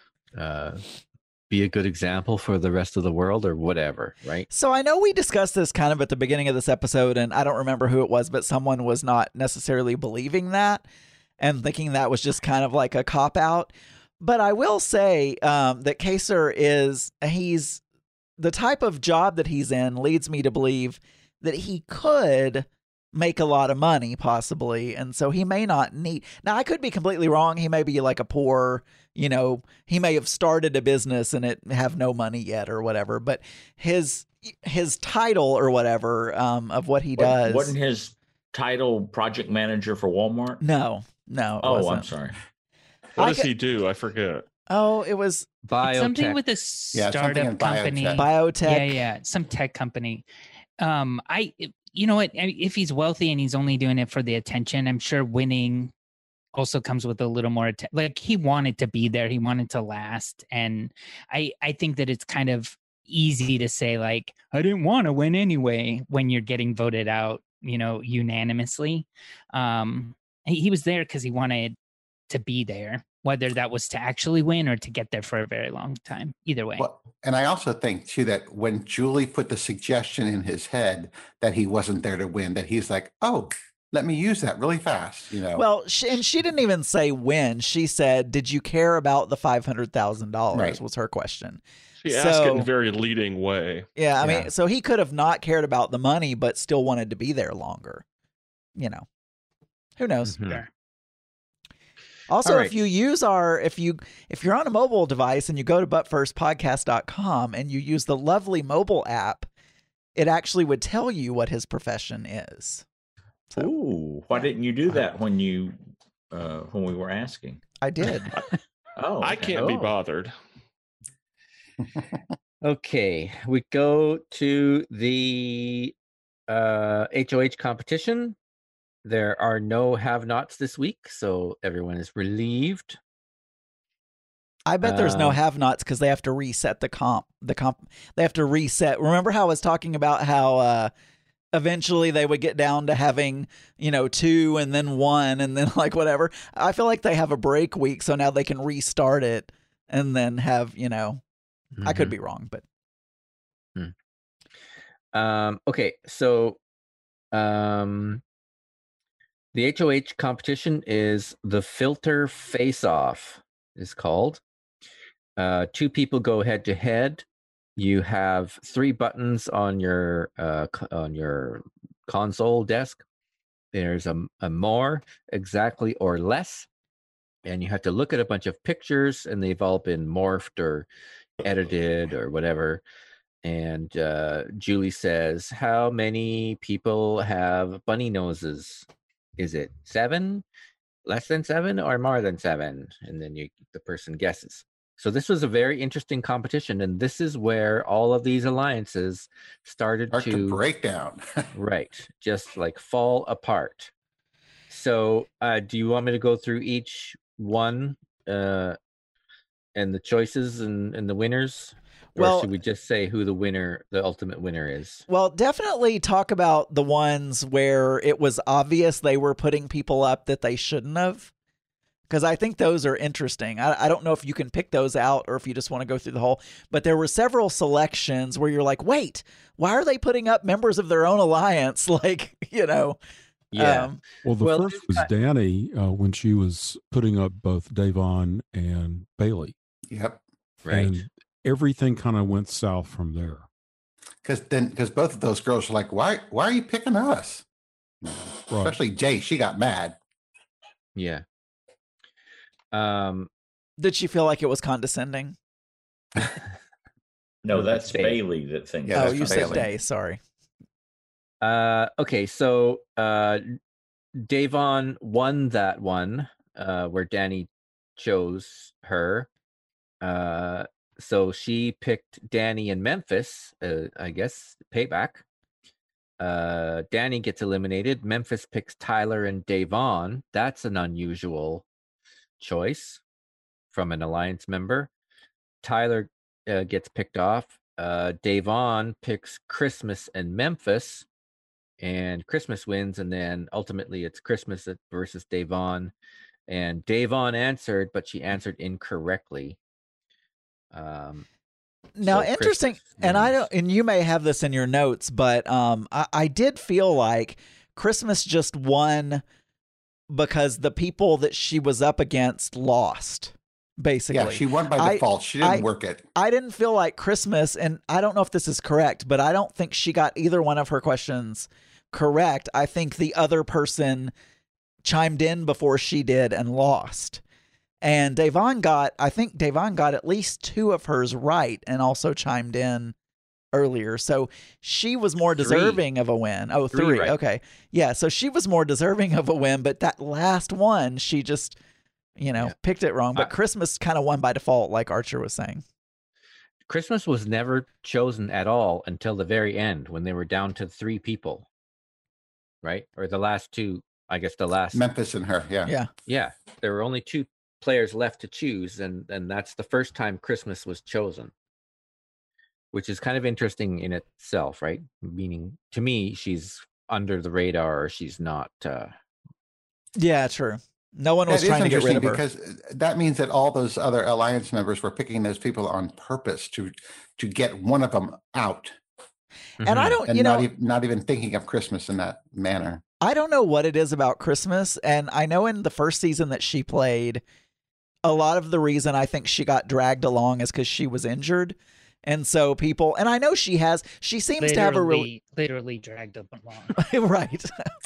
uh, be a good example for the rest of the world, or whatever, right? So I know we discussed this kind of at the beginning of this episode, and I don't remember who it was, but someone was not necessarily believing that and thinking that was just kind of like a cop out. But I will say um, that Kaser is, he's the type of job that he's in leads me to believe that he could make a lot of money possibly. And so he may not need, now I could be completely wrong. He may be like a poor, you know, he may have started a business and it have no money yet or whatever, but his, his title or whatever um, of what he Wasn't- does. Wasn't his title project manager for Walmart? No, no. It Oh, wasn't. I'm sorry. What I does ca- he do? I forget. Oh, it was Biotech. It's something with a Yeah, something in startup company. biotech. biotech. Yeah, yeah, some tech company. Um, I, you know what? I- If he's wealthy and he's only doing it for the attention, I'm sure winning also comes with a little more atten- like he wanted to be there, he wanted to last, and I, I think that it's kind of easy to say like I didn't want to win anyway when you're getting voted out, you know, unanimously. Um, he, he was there because he wanted to be there, whether that was to actually win or to get there for a very long time. Either way. Well, and I also think too that when Julie put the suggestion in his head that he wasn't there to win, that he's like, oh, let me use that really fast, you know. Well, she, and she didn't even say when. She said, "Did you care about the five hundred thousand dollars?" Right. Was her question. She asked it in So- a very leading way. Yeah, I Yeah. mean, so he could have not cared about the money, but still wanted to be there longer. You know, who knows? Mhm. Sure. Also, All right. if you use our, if you if you're on a mobile device and you go to but first podcast dot com and you use the lovely mobile app, it actually would tell you what his profession is. So Ooh, why didn't you do that when you uh, when we were asking? I did. Oh, I okay. can't be Oh. bothered. Okay, we go to the uh, H O H competition. There are no have-nots this week, so everyone is relieved. I bet there's no Um, have-nots because they have to reset the comp. The comp. They have to reset. Remember how I was talking about how uh, eventually they would get down to having, you know, two and then one and then like whatever. I feel like they have a break week, so now they can restart it and then have, you know. I could Mhm. be wrong, but Um, okay, so um, The H O H competition is the Filter Face Off is called. Uh, two people go head to head. You have three buttons on your uh, on your console desk. There's a, a more, exactly, or less. And you have to look at a bunch of pictures, and they've all been morphed or edited or whatever. And uh, Julie says, how many people have bunny noses? Is it seven, less than seven, or more than seven? And then you, the person guesses. So this was a very interesting competition, and this is where all of these alliances started Start to, to break down. right, just like fall apart. So uh, do you want me to go through each one uh, and the choices and, and the winners? Or Well- should we just say who the winner, the ultimate winner is? Well, definitely talk about the ones where it was obvious they were putting people up that they shouldn't have. Because I think those are interesting. I, I don't know if you can pick those out or if you just want to go through the whole. But there were several selections where you're like, wait, why are they putting up members of their own alliance? Like, you know. Yeah. Um, Well, the Well, first this was guy- Danny uh, when she was putting up both Davon and Bailey. Yep. Right. And everything kind of went south from there. Because then, because both of those girls were like, "Why? Why are you picking us?" Right. Especially Jay. She got mad. Yeah. Um, did she feel like it was condescending? No, No, that's that's Bailey. Bailey that thinks. Yeah, oh, that's you not said Bailey. Day. Sorry. Uh, okay, so uh, Davon won that one uh, where Danny chose her. Uh, so she picked Danny and Memphis, uh, I guess, payback. Uh, Danny gets eliminated. Memphis picks Tyler and Davon. That's an unusual choice from an alliance member. Tyler uh, gets picked off. Uh, Davon picks Christmas and Memphis. And Christmas wins, and then ultimately it's Christmas versus Davon. And Davon answered, but she answered incorrectly. Um, Now, so interesting, Christmas and I wins. don't, and you may have this in your notes, but um, I, I did feel like Christmas just won because the people that she was up against lost. Basically, Yeah, she won by I- default. She didn't I- work it. I didn't feel like Christmas, and I don't know if this is correct, but I don't think she got either one of her questions correct. I think the other person chimed in before she did and lost. And Davon got, I think Davon got at least two of hers right and also chimed in earlier. So she was more Three. deserving of a win. Oh, Three three. right. Okay. Yeah. So she was more deserving of a win, but that last one, she just, you know, Yeah. picked it wrong. But I- Christmas kind of won by default, like Archer was saying. Christmas was never chosen at all until the very end when they were down to three people, right? Or the last two, I guess the last. Memphis and her. Yeah. Yeah. Yeah, there were only two players left to choose, and and that's the first time Christmas was chosen, which is kind of interesting in itself, right? Meaning, to me, she's under the radar, or she's not. Uh, Yeah, true. No one That was is trying to get rid of her. interesting because that means that all those other alliance members were picking those people on purpose to to get one of them out, And I mhm. don't, and you know, not even not even thinking of Christmas in that manner. I don't know what it is about Christmas. And I know in the first season that she played, a lot of the reason I think she got dragged along is because she was injured. And so people, and I know she has, she seems to have a really, literally, literally dragged up along. right.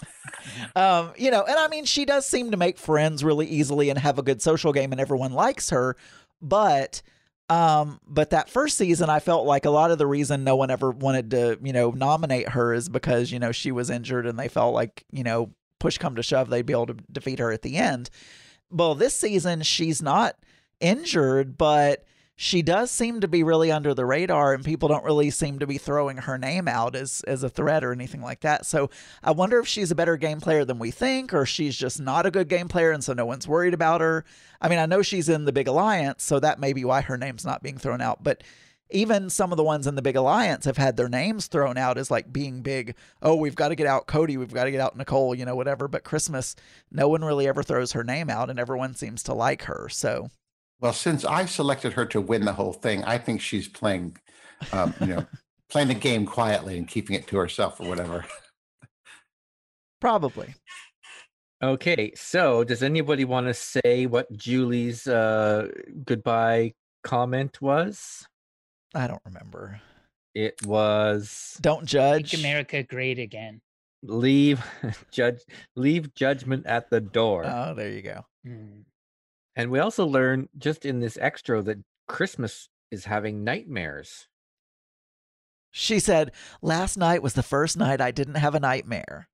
um, you know, and I mean, she does seem to make friends really easily and have a good social game and everyone likes her. But, um, but that first season, I felt like a lot of the reason no one ever wanted to, you know, nominate her is because, you know, she was injured and they felt like, you know, push come to shove, they'd be able to defeat her at the end. Well, this season, she's not injured, but she does seem to be really under the radar, and people don't really seem to be throwing her name out as as a threat or anything like that. So I wonder if she's a better game player than we think, or she's just not a good game player, and so no one's worried about her. I mean, I know she's in the Big Alliance, so that may be why her name's not being thrown out. But even some of the ones in the Big Alliance have had their names thrown out as like being big. Oh, we've got to get out Cody, we've got to get out Nicole, you know, whatever. But Christmas, no one really ever throws her name out, and everyone seems to like her. So. Well, since I selected her to win the whole thing, I think she's playing, um, you know, playing the game quietly and keeping it to herself or whatever. Probably. Okay, so does anybody want to say what Julie's uh, goodbye comment was? I don't remember. It was Don't Make judge. America great again. leave judge leave judgment at the door. Oh, there you go. Mm. And we also learned just in this extra that Christmas is having nightmares. She said, "Last night was the first night I didn't have a nightmare."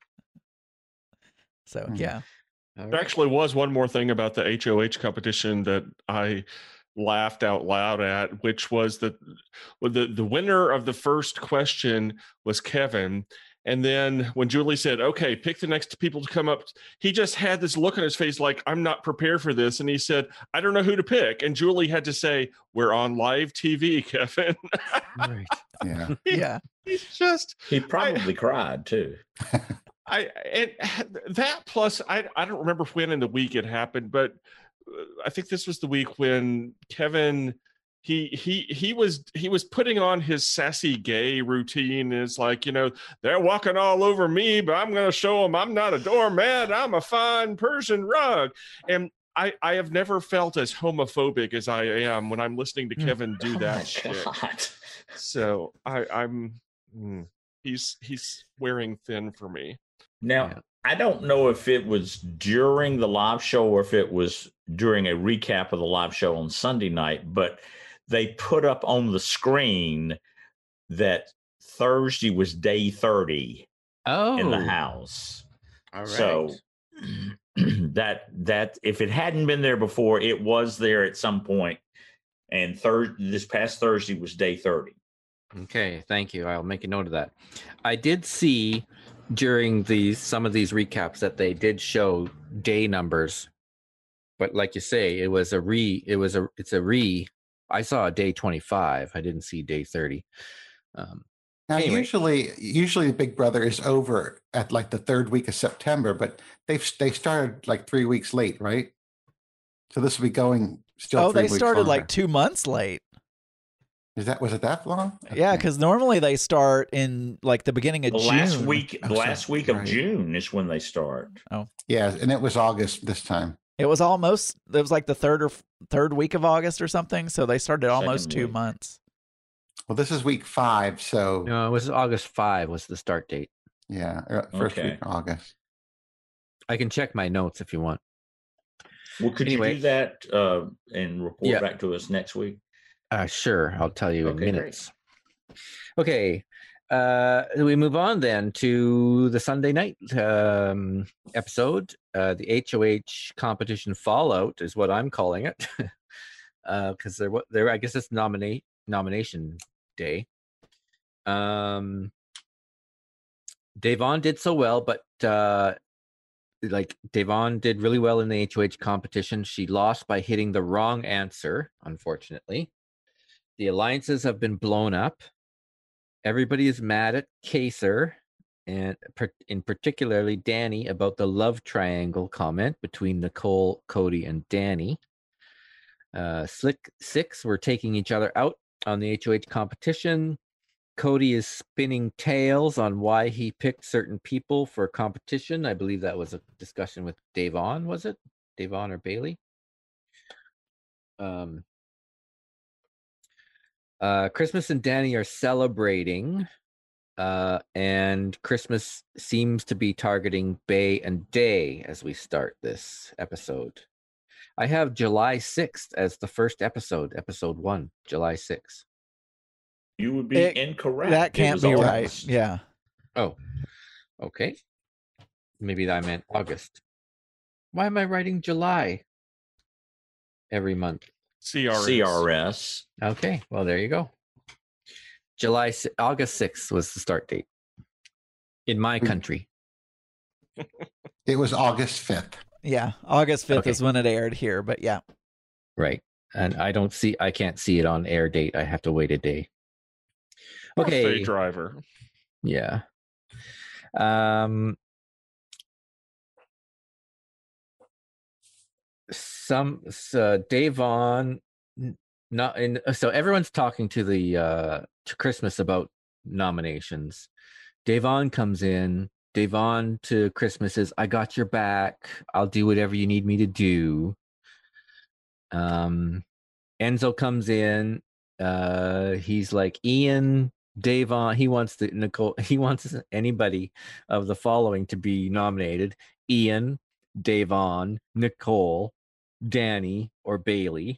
So Hmm. yeah, All There right. actually was one more thing about the H O H competition that I laughed out loud at, which was that well, the the winner of the first question was Kevin. And then when Julie said, "Okay, pick the next people to come up," he just had this look on his face like, "I'm not prepared for this." And he said, "I don't know who to pick." And Julie had to say, "We're on live T V, Kevin." Right. Yeah. yeah. He's just He probably cried too. I and that plus I I don't remember when in the week it happened, but uh, I think this was the week when Kevin he he he was he was putting on his sassy gay routine. It's like, you know, they're walking all over me, but I'm going to show them I'm not a doormat. I'm a fine Persian rug. And I I have never felt as homophobic as I am when I'm listening to Kevin do Oh that my shit. God. So I I'm mm, he's he's wearing thin for me. Now, Yeah. I don't know if it was during the live show or if it was during a recap of the live show on Sunday night, but they put up on the screen that Thursday was day thirty Oh, in the house. All right. So that that if it hadn't been there before, it was there at some point. And third this past Thursday was day thirty. Okay, thank you. I'll make a note of that. I did see during these some of these recaps that they did show day numbers, but like you say, it was a re. It was a. It's a re. I saw a day twenty-five. I didn't see day thirty. Um, Now, Anyway. usually, usually Big Brother is over at like the third week of September, but they've they started like three weeks late, right? So this will be going still. Oh, three they weeks started longer. like two months late. Is that was it that long? Yeah, Okay. because normally they start in like the beginning of The June. last week Oh, the so- last week of right. June is when they start. Yeah, and it was August this time. It was almost. It was like the third or f- third week of August or something. So they started almost Second two week. months. Well, this is week five, so no, it was August fifth was the start date. yeah, uh, first Okay. week of August. I can check my notes if you want. Well, could Anyway. you do that uh, and report Yeah. back to us next week? Uh, sure, I'll tell you in Okay, great. minutes. Okay, uh, we move on then to the Sunday night um, episode. Uh, the H O H competition fallout is what I'm calling it, because there, wa- there. I guess it's nominate nomination day. Um, Davon did so well, but uh, like Davon did really well in the H O H competition. She lost by hitting the wrong answer, unfortunately. The alliances have been blown up. Everybody is mad at Kaser, and per- in particularly Danny about the love triangle comment between Nicole, Cody, and Danny. Uh, Slick Six were taking each other out on the H O H competition. Cody is spinning tales on why he picked certain people for competition. I believe that was a discussion with Davon, was it? Davon or Bailey? Um, uh, Christmas and Danny are celebrating, uh, and Christmas seems to be targeting Bay and Day as we start this episode. I have July sixth as the first episode, episode one, July sixth. You would be It- incorrect. That It can't was be August. right. Yeah. Oh, okay. Maybe I meant August. Why am I writing July every month? C R S. C R S. Okay, well, there you go. July, si- August sixth was the start date in my Hmm. country. It was August fifth. Yeah. August fifth Okay. is when it aired here. But yeah. Right. And I don't see, I can't see it on air date. I have to wait a day. Poor Faye Okay. Driver. Yeah. Um, some, so Davon, n- not in, so everyone's talking to the, uh, to Christmas about nominations. Davon comes in Devon to Christmas is, I got your back. I'll do whatever you need me to do. Um, Enzo comes in. Uh, he's like, Ian, Devon. He wants the Nicole. He wants anybody of the following to be nominated: Ian, Devon, Nicole, Danny, or Bailey.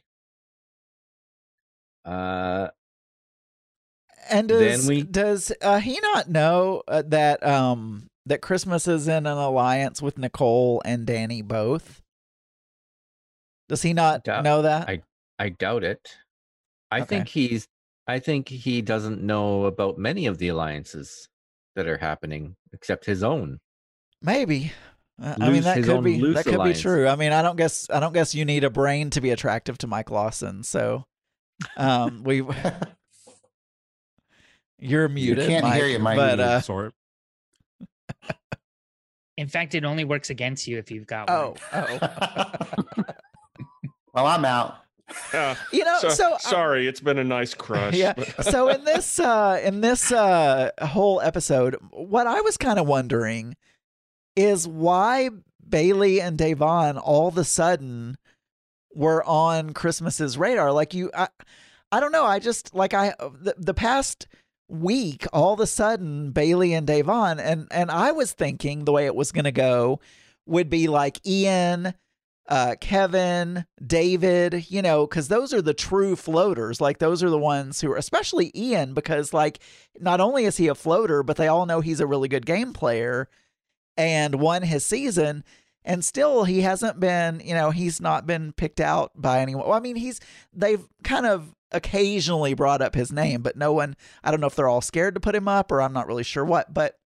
Uh, And does Then we- does uh, he not know uh, that um that Christmas is in an alliance with Nicole and Danny both? Does he not Doubt- know that? I I doubt it. I Okay. think he's. I think he doesn't know about many of the alliances that are happening, except his own. Maybe. Uh, I mean, Loose- that his could own be loose that could alliance. be true. I mean, I don't guess I don't guess you need a brain to be attractive to Mike Lawson. So, um, we you're muted. can't Mike, hear you, Mike. But uh, Sorry. In fact, it only works against you if you've got oh, one. oh, Well, I'm out. Yeah. you know, So, so uh, sorry, it's been a nice crush. yeah. but- So in this uh in this uh whole episode, what I was kind of wondering is why Bailey and Devon all of a sudden were on Christmas's radar. Like you I I don't know, I just like I the, the past week all of a sudden Bailey and Devon and and I was thinking the way it was going to go would be like Ian, uh, Kevin, David, you know, because those are the true floaters. Like those are the ones who are, especially Ian, because like not only is he a floater, but they all know he's a really good game player and won his season. And still, he hasn't been, you know, he's not been picked out by anyone. Well, I mean, he's, they've kind of occasionally brought up his name, but no one, I don't know if they're all scared to put him up or I'm not really sure what, but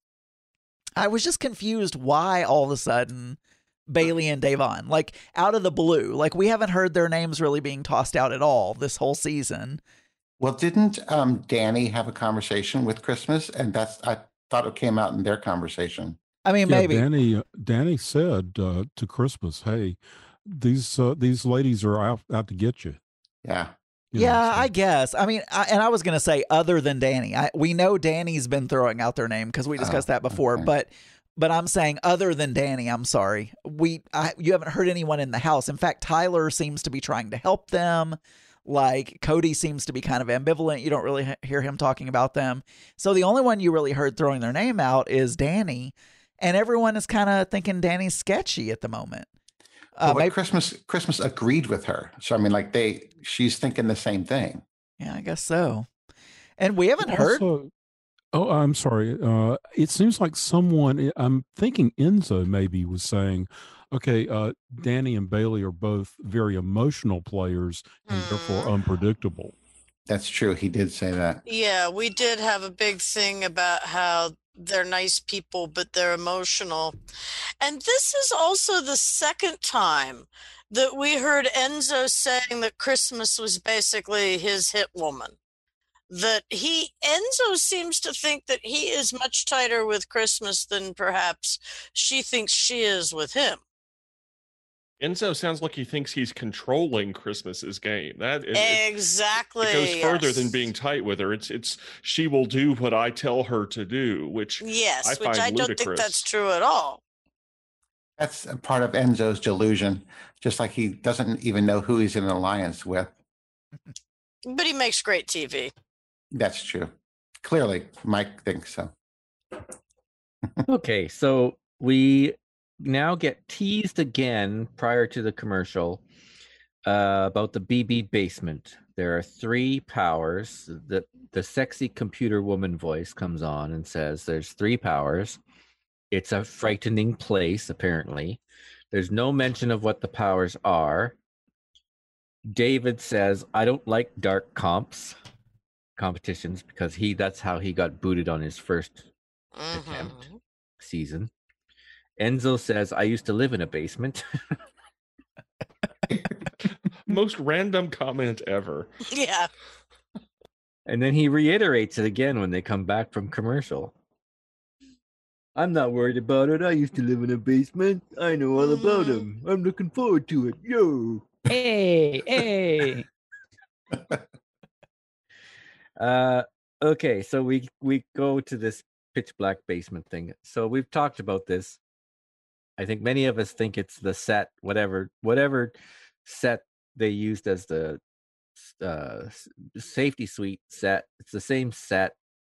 I was just confused why all of a sudden Bailey and Devon, like out of the blue, like we haven't heard their names really being tossed out at all this whole season. Well, didn't um, Danny have a conversation with Christmas? And that's, I thought it came out in their conversation. I mean, Yeah, maybe. Danny. Danny said uh, to Christmas, "Hey, these uh, these ladies are out out to get you." Yeah. You know, Yeah, so- I guess. I mean, I, and I was going to say other than Danny. I, we know Danny's been throwing out their name because we discussed Oh, that before, okay. but but I'm saying other than Danny, I'm sorry. We I, you haven't heard anyone in the house. In fact, Tyler seems to be trying to help them. Like Cody seems to be kind of ambivalent. You don't really he- hear him talking about them. So the only one you really heard throwing their name out is Danny, and everyone is kind of thinking Danny's sketchy at the moment. Uh, Well, but maybe, Christmas Christmas agreed with her. So I mean, like they she's thinking the same thing. yeah, I guess so. And we haven't heard. Also- oh, I'm sorry. Uh, it seems like someone. I'm thinking Enzo maybe was saying, "Okay, uh, Danny and Bailey are both very emotional players and therefore Hmm. unpredictable." That's true. He did say that. Yeah, we did have a big thing about how they're nice people, but they're emotional. And this is also the second time that we heard Enzo saying that Christmas was basically his hit woman. That he, Enzo seems to think that he is much tighter with Christmas than perhaps she thinks she is with him. Enzo sounds like he thinks he's controlling Christmas's game. That it, it, Exactly. it goes further yes. than being tight with her. It's it's she will do what I tell her to do, which Yes, I which find I don't think ludicrous. that's true at all. That's a part of Enzo's delusion. Just like he doesn't even know who he's in an alliance with. But he makes great T V. That's true. Clearly, Mike thinks so. Okay, so we now get teased again prior to the commercial uh, about the B B basement. There are three powers. The the sexy computer woman voice comes on and says there's three powers. It's a frightening place, apparently. There's no mention of what the powers are. David says, I don't like dark comps competitions because he that's how he got booted on his first attempt Mhm. season. Enzo says, I used to live in a basement. most random comment ever. Yeah. And then he reiterates it again when they come back from commercial. I'm not worried about it. I used to live in a basement. I know all about him. I'm looking forward to it. Yo. Hey, hey. Uh, okay, so we we go to this pitch black basement thing. So we've talked about this. I think many of us think it's the set, whatever, whatever set they used as the uh, safety suite set. It's the same set.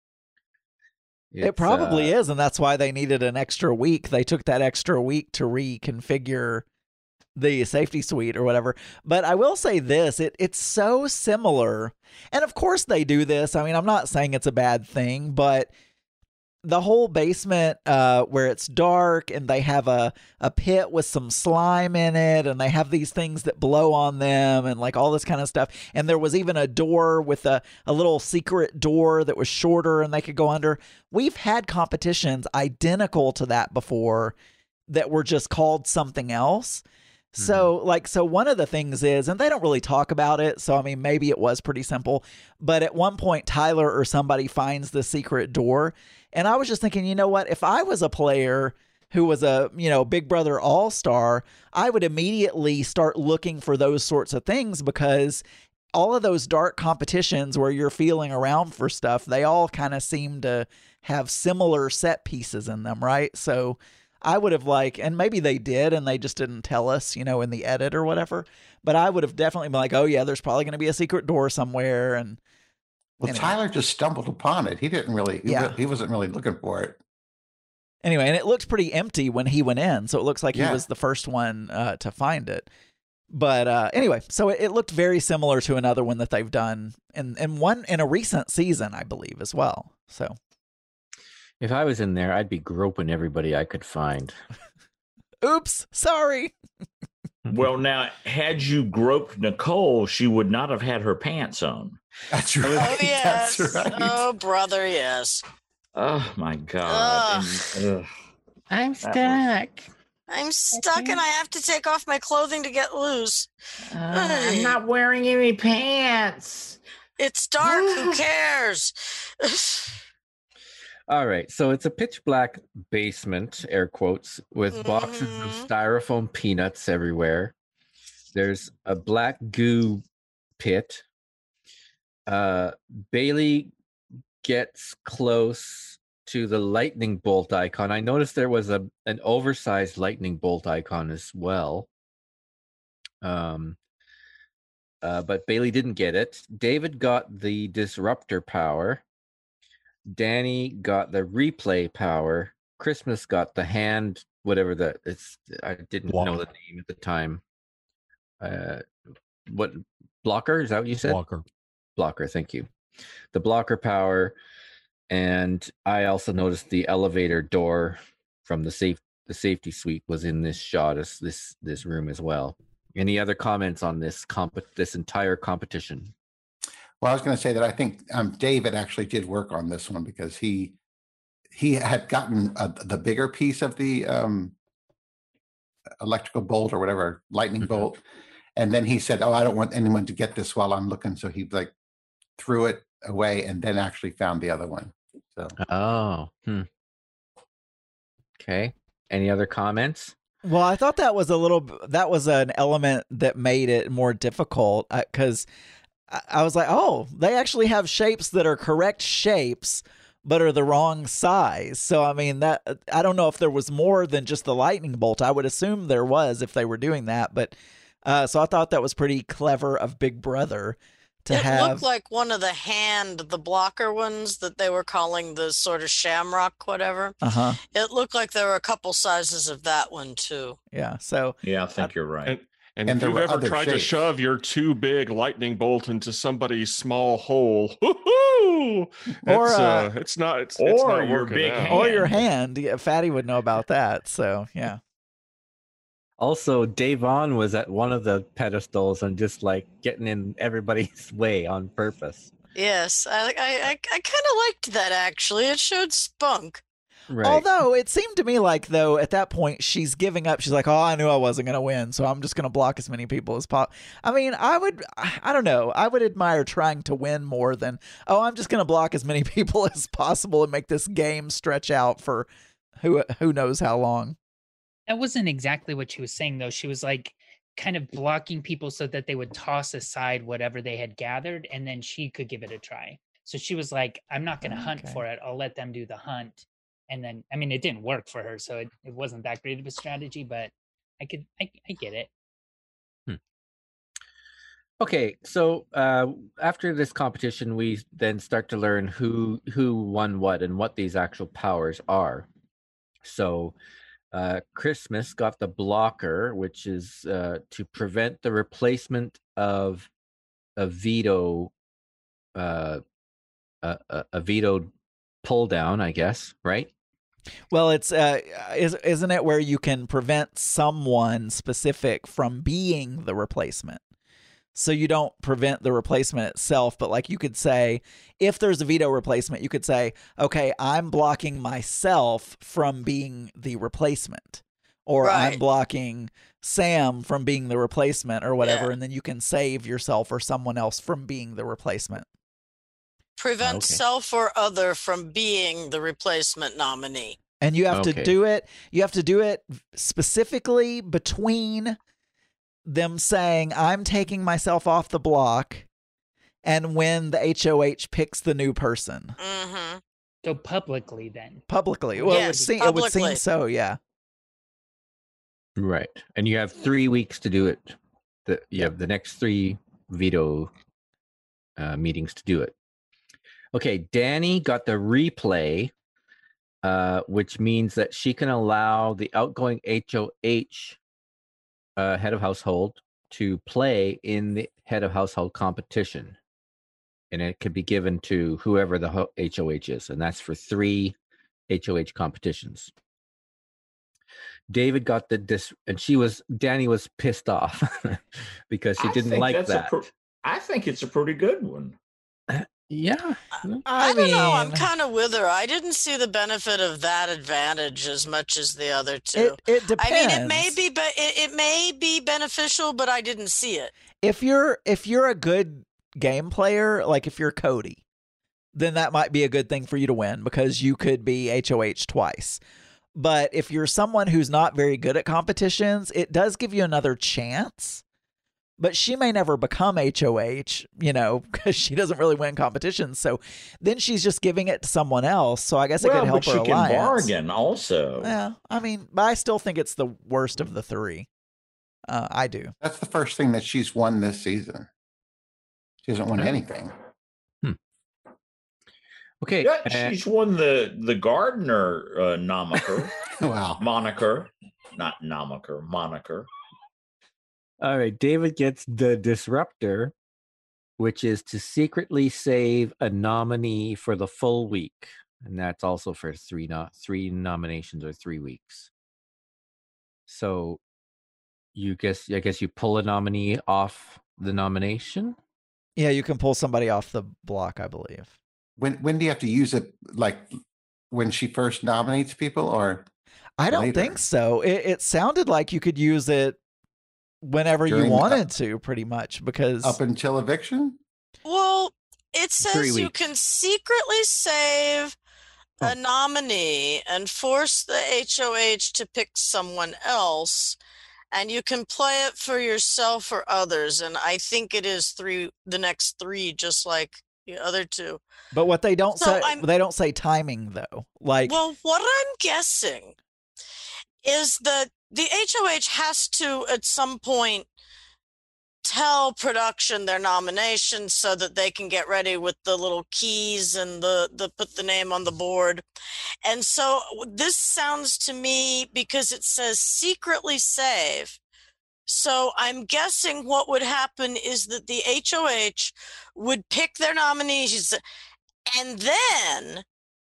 It's, it probably uh, is, and that's why they needed an extra week. They took that extra week to reconfigure the safety suite or whatever. But I will say this, it it's so similar. And of course they do this. I mean, I'm not saying it's a bad thing, but the whole basement uh, where it's dark and they have a, a pit with some slime in it and they have these things that blow on them and like all this kind of stuff. And there was even a door with a, a little secret door that was shorter and they could go under. We've had competitions identical to that before that were just called something else. So like, so one of the things is, and they don't really talk about it. So, I mean, maybe it was pretty simple, but at one point Tyler or somebody finds the secret door. And I was just thinking, you know what, if I was a player who was a, you know, Big Brother All-Star, I would immediately start looking for those sorts of things because all of those dark competitions where you're feeling around for stuff, they all kind of seem to have similar set pieces in them. Right. So I would have like, and maybe they did and they just didn't tell us, you know, in the edit or whatever, but I would have definitely been like, oh yeah, there's probably going to be a secret door somewhere. And well, anyway. Tyler just stumbled upon it. He didn't really, he, yeah. he wasn't really looking for it. Anyway, and it looked pretty empty when he went in. So it looks like yeah. he was the first one uh, to find it. But uh, anyway, so it, it looked very similar to another one that they've done in, in one in a recent season, I believe, as well. So if I was in there, I'd be groping everybody I could find. Oops, sorry. Well, now, had you groped Nicole, she would not have had her pants on. That's right. Oh, yes. That's right. Oh, brother, yes. Oh, my God. And, ugh, I'm stuck. was... I'm stuck and I have to take off my clothing to get loose. Uh, I'm not wearing any pants. It's dark. Who cares? All right. So it's a pitch black basement, air quotes, with mm-hmm. boxes of styrofoam peanuts everywhere. There's a black goo pit. Uh, Bailey gets close to the lightning bolt icon. I noticed there was a an oversized lightning bolt icon as well. Um, uh, but Bailey didn't get it. David got the disruptor power. Danny got the replay power. Christmas got the hand, whatever the it's. I didn't blocker. know the name at the time. Uh, what blocker is that? What you said? Blocker. Blocker. Thank you. The blocker power, and I also noticed the elevator door from the safe the safety suite was in this shot as this this room as well. Any other comments on this comp this entire competition? Well, I was going to say that I think um, David actually did work on this one because he he had gotten a, the bigger piece of the um, electrical bolt or whatever, lightning mm-hmm. bolt. And then he said, oh, I don't want anyone to get this while I'm looking. So he like threw it away and then actually found the other one. So Oh. Hmm. Okay. Any other comments? Well, I thought that was a little, that was an element that made it more difficult because uh, I was like, oh, they actually have shapes that are correct shapes, but are the wrong size. So, I mean, that I don't know if there was more than just the lightning bolt. I would assume there was if they were doing that. But uh, so I thought that was pretty clever of Big Brother to it have. It looked like one of the hand, the blocker ones that they were calling the sort of shamrock, whatever. Uh-huh. It looked like there were a couple sizes of that one, too. Yeah. So, yeah, I think I, you're right. And, and, and if you've ever tried shapes. to shove your too big lightning bolt into somebody's small hole, woo-hoo! Or it's, uh, uh, it's not, it's, or it's not your working big out. hand. or your hand. Yeah, Fatty would know about that. So, yeah. Also, Davon was at one of the pedestals and just like getting in everybody's way on purpose. Yes, I I I, I kind of liked that actually. It showed spunk. Right. Although it seemed to me like, though, at that point, she's giving up. She's like, oh, I knew I wasn't going to win, so I'm just going to block as many people as possible. I mean, I would, I don't know. I would admire trying to win more than, oh, I'm just going to block as many people as possible and make this game stretch out for who who knows how long. That wasn't exactly what she was saying, though. She was like kind of blocking people so that they would toss aside whatever they had gathered, and then she could give it a try. So she was like, I'm not going to hunt Okay. for it. I'll let them do the hunt. And then, I mean, it didn't work for her. So it, it wasn't that great of a strategy, but I could, I, I get it. Okay, so uh, after this competition, we then start to learn who who won what and what these actual powers are. So, uh, Christmas got the blocker, which is uh, to prevent the replacement of a veto, uh, a, a, a veto pull down, I guess, right? Well, it's uh, is isn't it where you can prevent someone specific from being the replacement? So you don't prevent the replacement itself, but like you could say, if there's a veto replacement, you could say, okay, I'm blocking myself from being the replacement, or I'm Right. blocking Sam from being the replacement, or whatever, Yeah. and then you can save yourself or someone else from being the replacement. Prevent Okay. self or other from being the replacement nominee. And you have Okay. to do it. You have to do it specifically between them saying, I'm taking myself off the block, and when the H O H picks the new person Mm-hmm. So publicly then. publicly. Well, it would Yes, seem it would seem publicly. so, yeah. Right, and you have three weeks to do it. The, you have the next three veto uh, meetings to do it. Okay, Danny got the replay, uh, which means that she can allow the outgoing H O H uh, head of household to play in the head of household competition, and it could be given to whoever the ho- H O H is, and that's for three H O H competitions. David got the dis, and she was Danny was pissed off because she I didn't think like that's that. A pr- I think it's a pretty good one. Yeah, I, I don't know. I'm mean- kind of with her. I didn't see the benefit of that advantage as much as the other two. It it depends. I mean, it may be, but it, it may be beneficial, but I didn't see it. if you're if you're a good game player, like if you're Cody, then that might be a good thing for you to win because you could be H O H twice. But if you're someone who's not very good at competitions, it does give you another chance. But she may never become H O H, you know, because she doesn't really win competitions. So then she's just giving it to someone else. So I guess it Well, could help but her she can alliance. bargain also. Yeah, I mean, but I still think it's the worst of the three. Uh, I do. That's the first thing that she's won this season. She hasn't won anything. okay. Yeah, uh, she's won the the Gardner uh, nomiker, Wow. moniker, not nomiker, moniker. all right. David gets the disruptor, which is to secretly save a nominee for the full week, and that's also for three not three nominations or three weeks. So, you guess I guess you pull a nominee off the nomination. Yeah, you can pull somebody off the block, I believe. When when do you have to use it? Like when she first nominates people, or I don't later? think so. It, it sounded like you could use it whenever you During the- wanted to, pretty much, because up until eviction? Well, it Three says you weeks. can secretly save Oh. a nominee and force the H O H to pick someone else, and you can play it for yourself or others. And I think it is three, the next three, just like the other two. but what they don't So say, I'm- they don't say timing though. Like, Well, what I'm guessing is that the H O H has to, at some point, tell production their nomination so that they can get ready with the little keys and the, the put the name on the board. And so this sounds to me, because it says secretly save. So I'm guessing what would happen is that the H O H would pick their nominees, and then,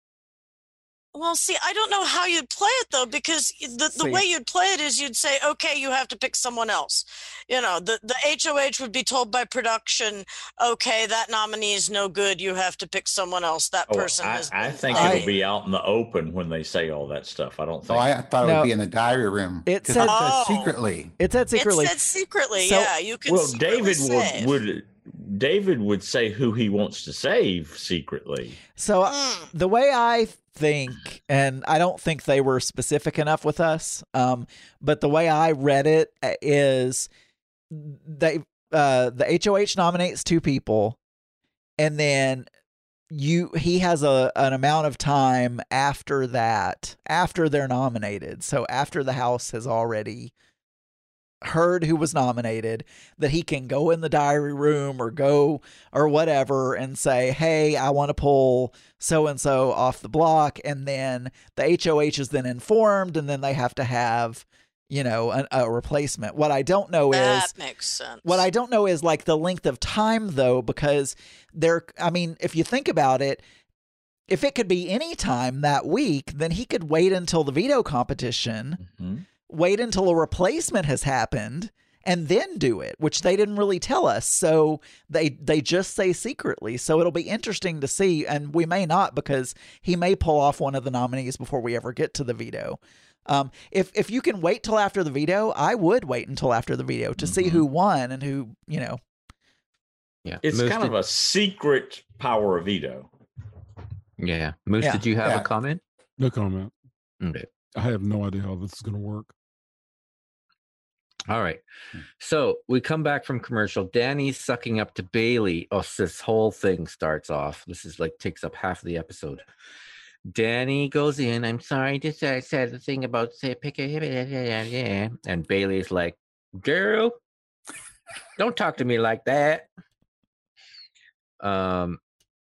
well, see, I don't know how you'd play it though, because the, the See. way you'd play it is you'd say, okay, you have to pick someone else. You know, the, the H O H would be told by production, okay, that nominee is no good. You have to pick someone else. That Oh, person I, has I been think I- it'll be out in the open when they say all that stuff. I don't Oh, think. I thought it No. would be in the diary room. It 'cause said- Oh. secretly. it said secretly. It said secretly, So- yeah. You can well, secretly David save. would, would David would say who he wants to save secretly. so Mm. the way I think, and I don't think they were specific enough with us, um, but the way I read it is they uh, the H O H nominates two people, and then you he has a an amount of time after that, after they're nominated. So after the House has already heard who was nominated, that he can go in the diary room or go or whatever and say, hey, I want to pull so and so off the block, and then the H O H is then informed, and then they have to have, you know, a, a replacement. What I don't know That is makes sense. what I don't know is like the length of time, though, because there, I mean, if you think about it, if it could be any time that week, then he could wait until the veto competition, Mhm. wait until a replacement has happened, and then do it, which they didn't really tell us. So they they just say secretly. So it'll be interesting to see, and we may not, because he may pull off one of the nominees before we ever get to the veto. Um, if if you can wait till after the veto, I would wait until after the veto to see Mhm. who won and who, you know. Yeah. It's Moose, kind did, of a secret power of veto. yeah. Moose, Yeah. did you have Yeah. a comment? No comment. Okay. I have no idea how this is going to work. All right. So we come back from commercial. Danny's sucking up to Bailey. Oh, so this whole thing starts off. This is like takes up half of the episode. Danny goes in. I'm sorry to say I said the thing about say pick a yeah. And Bailey's like, girl, don't talk to me like that. Um.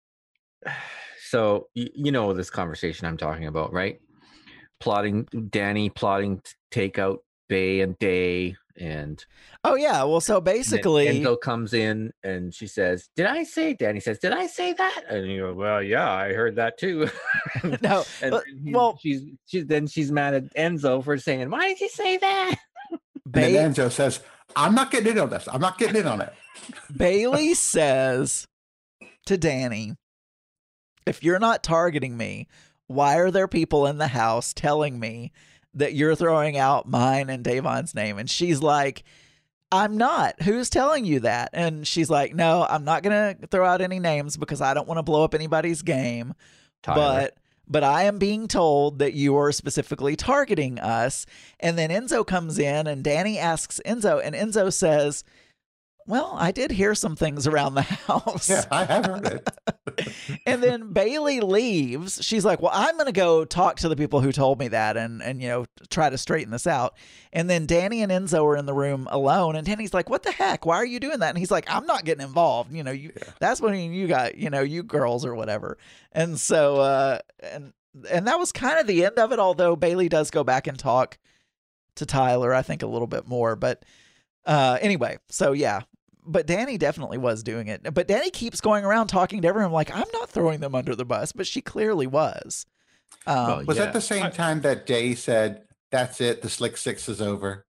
So you, you know this conversation I'm talking about, right? Plotting, Danny plotting to take out Bay and Day. And Oh yeah, well, so basically, Enzo comes in and she says, "Did I say?" Danny says, "Did I say that?" And you go, "Well, yeah, I heard that too." no, and but- he- well, she's she's then she's mad at Enzo for saying, "Why did you say that?" And ba- then Enzo says, I'm not getting in on this. I'm not getting in on it. Bailey says to Danny, if you're not targeting me, why are there people in the house telling me that you're throwing out mine and Davon's name? And she's like, I'm not. Who's telling you that? And she's like, no, I'm not going to throw out any names because I don't want to blow up anybody's game. Tyler. But but I am being told that you are specifically targeting us. And then Enzo comes in and Danny asks Enzo, and Enzo says, well, I did hear some things around the house. Yeah, I have heard it. And then Bailey leaves. She's like, well, I'm going to go talk to the people who told me that and, and, you know, try to straighten this out. And then Danny and Enzo are in the room alone. And Danny's like, what the heck? Why are you doing that? And he's like, I'm not getting involved. You know, you Yeah. that's when you got, you know, you girls or whatever. And so, uh, and, and that was kind of the end of it. Although Bailey does go back and talk to Tyler, I think a little bit more, but, uh, anyway, so yeah. But Danny definitely was doing it. But Danny keeps going around talking to everyone like, I'm not throwing them under the bus, but she clearly was. Um, Well, Was Yeah. that the same I- time that Day said, that's it, the Slick Six is over?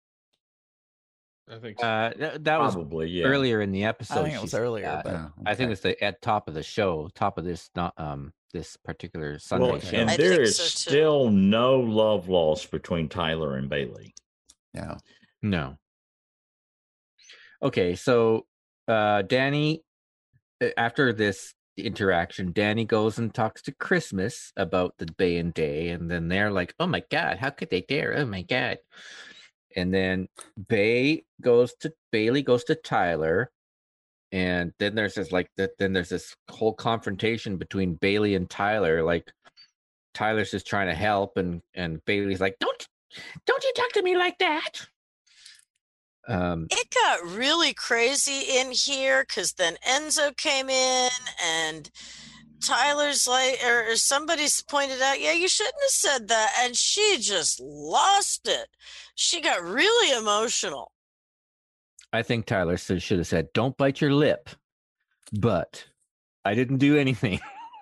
I think so. Uh, th- that was Probably, yeah. earlier in the episode. I think it she was said earlier, that. but Oh, I think okay. it's the at top of the show, top of this not um this particular Sunday Well, show. and I there think is so, too. still no love lost between Tyler and Bailey. Yeah. No. Okay, so uh Danny, uh, after this interaction, Danny goes and talks to Christmas about the Bay and Day, and then they're like, "Oh my God, how could they dare? Oh my God!" And then Bay goes to Bailey goes to Tyler, and then there's this like that. Then there's this whole confrontation between Bailey and Tyler. Like Tyler's just trying to help, and and Bailey's like, "Don't, don't you talk to me like that." Um, It got really crazy in here because then Enzo came in and Tyler's like, or, or somebody's pointed out, yeah, you shouldn't have said that. And she just lost it. She got really emotional. I think Tyler should should have said, "Don't bite your lip," but I didn't do anything.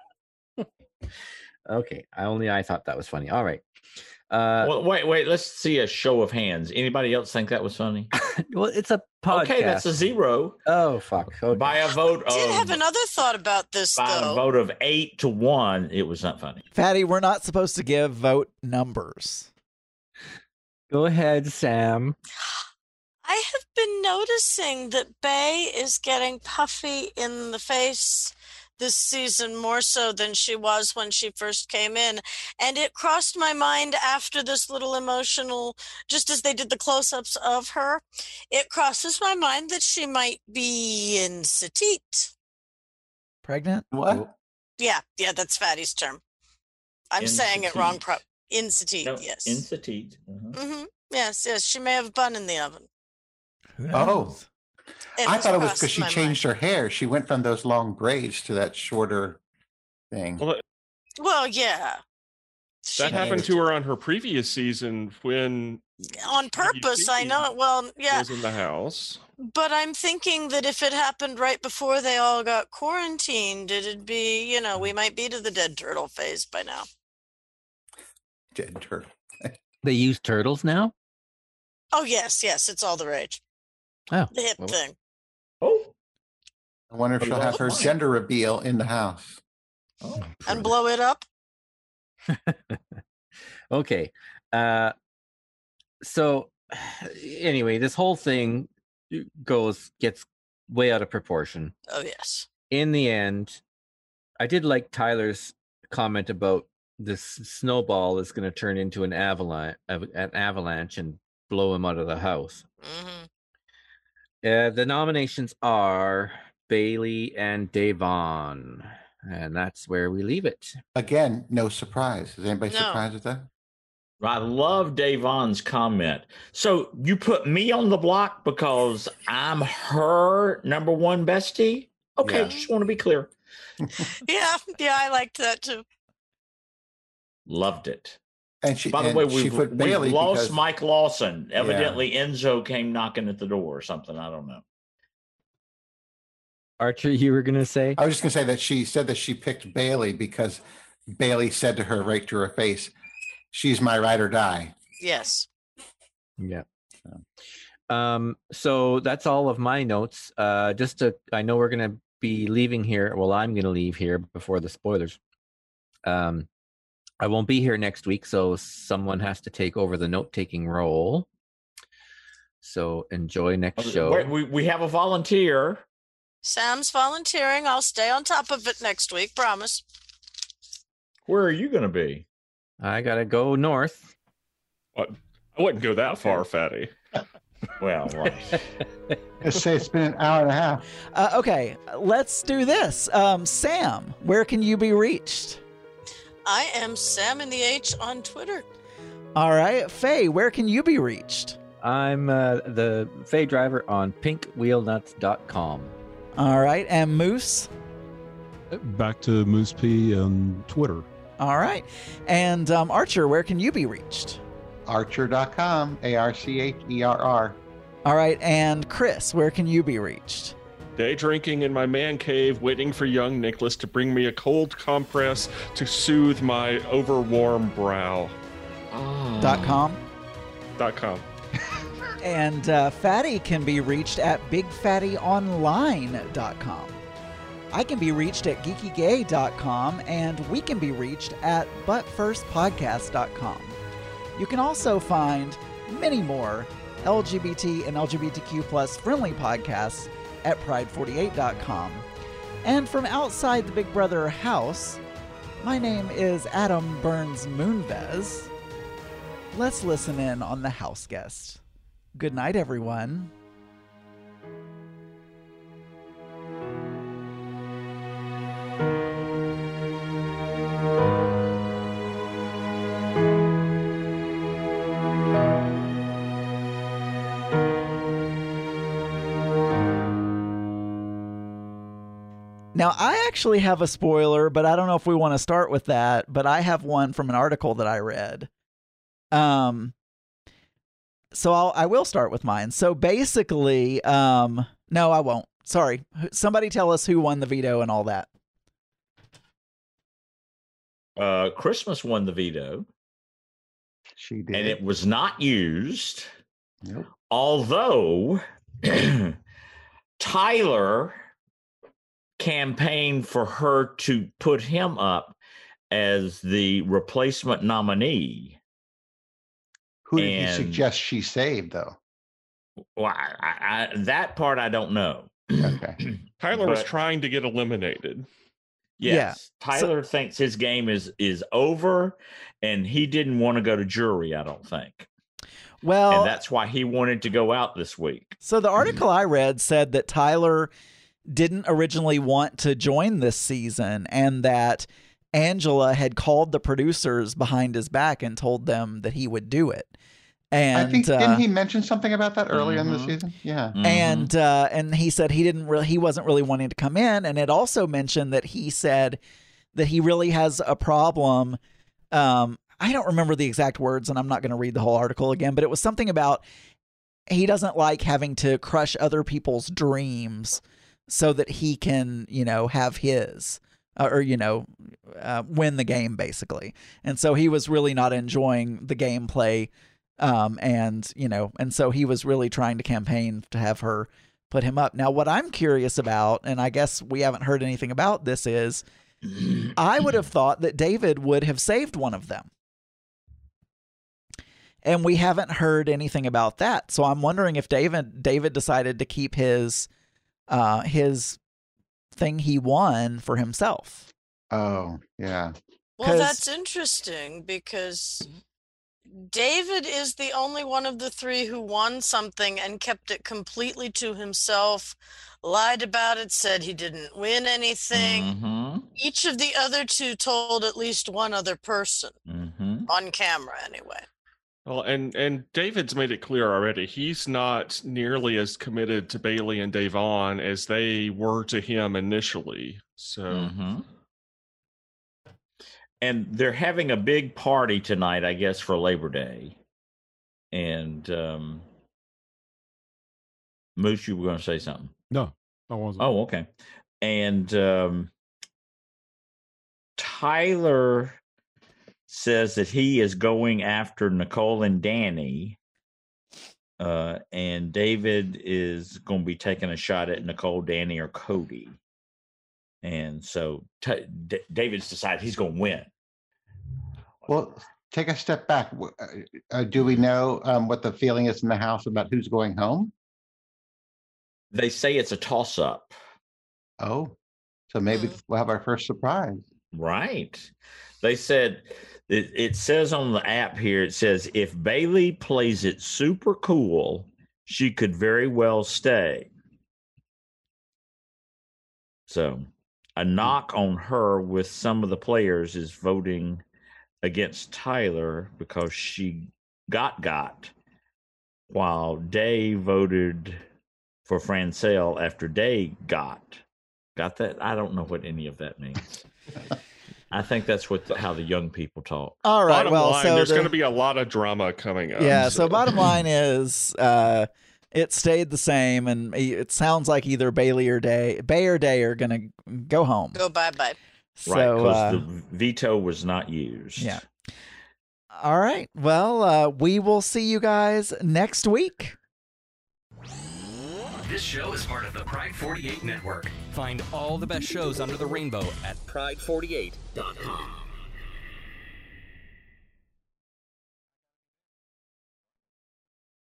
Okay, I only I thought that was funny. All right. Uh, well, wait, wait. Let's see a show of hands. Anybody else think that was funny? well, it's a podcast. Okay, that's a zero. Oh fuck! Okay. By a vote I did of have another thought about this, by a though. vote of eight to one, it was not funny. Fatty, we're not supposed to give vote numbers. Go ahead, Sam. I have been noticing that Bay is getting puffy in the face this season more so than she was when she first came in. And it crossed my mind after this little emotional, just as they did the close-ups of her, it crosses my mind that she might be in Satit. Pregnant? What? Yeah, yeah, that's Fatty's term. I'm saying it wrong. Pro- Incite. Incite, No, yes. Incite. Uh-huh. Mm-hmm. Yes, yes. She may have a bun in the oven. Who Oh. knows? It I has thought it was crossed because she my changed her hair. She went from those long braids to that shorter thing. Well, mind. Well, yeah. She that happened needed to her on her previous season when on purpose. I know it. Well, yeah. was in the house. But I'm thinking that if it happened right before they all got quarantined, it'd be, you know, we might be to the dead turtle phase by now. Dead turtle. They use turtles now? Oh, yes, yes. It's all the rage. Oh. The hip well, thing. Oh. I wonder if she'll have her gender reveal in the house. Oh. And blow it up. Okay. Uh, so anyway, this whole thing goes gets way out of proportion. Oh, yes. In the end, I did like Tyler's comment about this snowball is going to turn into an avalanche, an avalanche, and blow him out of the house. Mm-hmm. Uh, the nominations are Bailey and Davon, and that's where we leave it. Again, no surprise. Is anybody No. surprised at that? I love Davon's comment. So you put me on the block because I'm her number one bestie? Okay, Yeah. just want to be clear. Yeah, yeah, I liked that too. Loved it. And she, By the and way, she we've, put we've Bailey lost because, Mike Lawson. Evidently, Enzo came knocking at the door or something. I don't know. Archer, you were going to say? I was just going to say that she said that she picked Bailey because Bailey said to her right to her face, "She's my ride or die." Yes. Yeah. Um, so that's all of my notes. Uh, just to, I know we're going to be leaving here. Well, I'm going to leave here before the spoilers. Um, I won't be here next week, so someone has to take over the note-taking role. So enjoy next show. Wait, we, we have a volunteer. Sam's volunteering. I'll stay on top of it next week. Promise. Where are you going to be? I got to go north. What? I wouldn't go that far, Fatty. Well, right. Let's say it's been an hour and a half. Uh, okay, let's do this. Um, Sam, where can you be reached? I am Sam in the H on Twitter. All right, Faye, where can you be reached? I'm uh, the Faye driver on pink wheel nuts dot com. All right, and Moose? Back to Moose P and Twitter. All right, and um, Archer, where can you be reached? Archer dot com, A R C H E R R. All right, and Chris, where can you be reached? Day drinking in my man cave, waiting for young Nicholas to bring me a cold compress to soothe my overwarm brow. Dot com. Dot com. And uh, Fatty can be reached at big fatty online dot com. I can be reached at geeky gay dot com, and we can be reached at but first podcast dot com. You can also find many more L G B T and L G B T Q plus friendly podcasts at pride forty-eight dot com. And from outside the Big Brother house, my name is Adam Burns Moonves. Let's listen in on the house guest. Good night, everyone. Now, I actually have a spoiler, but I don't know if we want to start with that. But I have one from an article that I read. Um, so I'll, I will start with mine. So basically, um, no, I won't. Sorry. Somebody tell us who won the veto and all that. Uh, Christmas won the veto. She did. And it was not used. Nope. Although Tyler campaigned for her to put him up as the replacement nominee. Who did And- he suggest she saved, though? Well, I, I, I, that part I don't know. Okay. Tyler was But- trying to get eliminated. Yes, Yeah. Tyler thinks his game is is over, and he didn't want to go to jury. I don't think, Well, and that's why he wanted to go out this week. so the article I read said that Tyler didn't originally want to join this season, and that Angela had called the producers behind his back and told them that he would do it. And I think uh, didn't he mention something about that earlier mm-hmm. in the season? Yeah. Mm-hmm. and uh, and he said he didn't really he wasn't really wanting to come in, and it also mentioned that he said that he really has a problem. Um, I don't remember the exact words, and I'm not going to read the whole article again, but it was something about he doesn't like having to crush other people's dreams so that he can, you know, have his. Or, you know, uh, win the game, basically. And so he was really not enjoying the gameplay. Um, and, you know, and so he was really trying to campaign to have her put him up. Now, what I'm curious about, and I guess we haven't heard anything about this, is I would have thought that David would have saved one of them. And we haven't heard anything about that. So I'm wondering if David David decided to keep his uh, his thing he won for himself. Oh, yeah. Well, 'Cause- that's interesting because David is the only one of the three who won something and kept it completely to himself, lied about it, said he didn't win anything. Mm-hmm. Each of the other two told at least one other person, Mm-hmm. on camera anyway. Well, and and David's made it clear already. He's not nearly as committed to Bailey and Davon as they were to him initially. So, Mm-hmm. And they're having a big party tonight, I guess, for Labor Day. And um, Moose, you were going to say something. No, I wasn't. Oh, okay. And um, Tyler says that he is going after Nicole and Danny, uh, and David is going to be taking a shot at Nicole, Danny, or Cody. And so t- D- David's decided he's going to win. Well, take a step back. W- uh, uh, do we know um, what the feeling is in the house about who's going home? They say it's a toss-up. Oh, so maybe we'll have our first surprise. Right. They said, it, it says on the app here, it says, if Bailey plays it super cool, she could very well stay. So a knock on her with some of the players is voting against Tyler because she got got, while Day voted for Francel after Day got. Got that? I don't know what any of that means. I think that's what the, how the young people talk. All right. bottom well, line, so there's the- going to be a lot of drama coming up. Yeah, so bottom line is uh, it stayed the same, and it sounds like either Bailey or Day, Bay or Day are going to go home. Go bye-bye. So, Right, because uh, the veto was not used. yeah. All right. Well, uh, we will see you guys next week. This show is part of the Pride forty-eight Network. Find all the best shows under the rainbow at pride forty-eight dot com.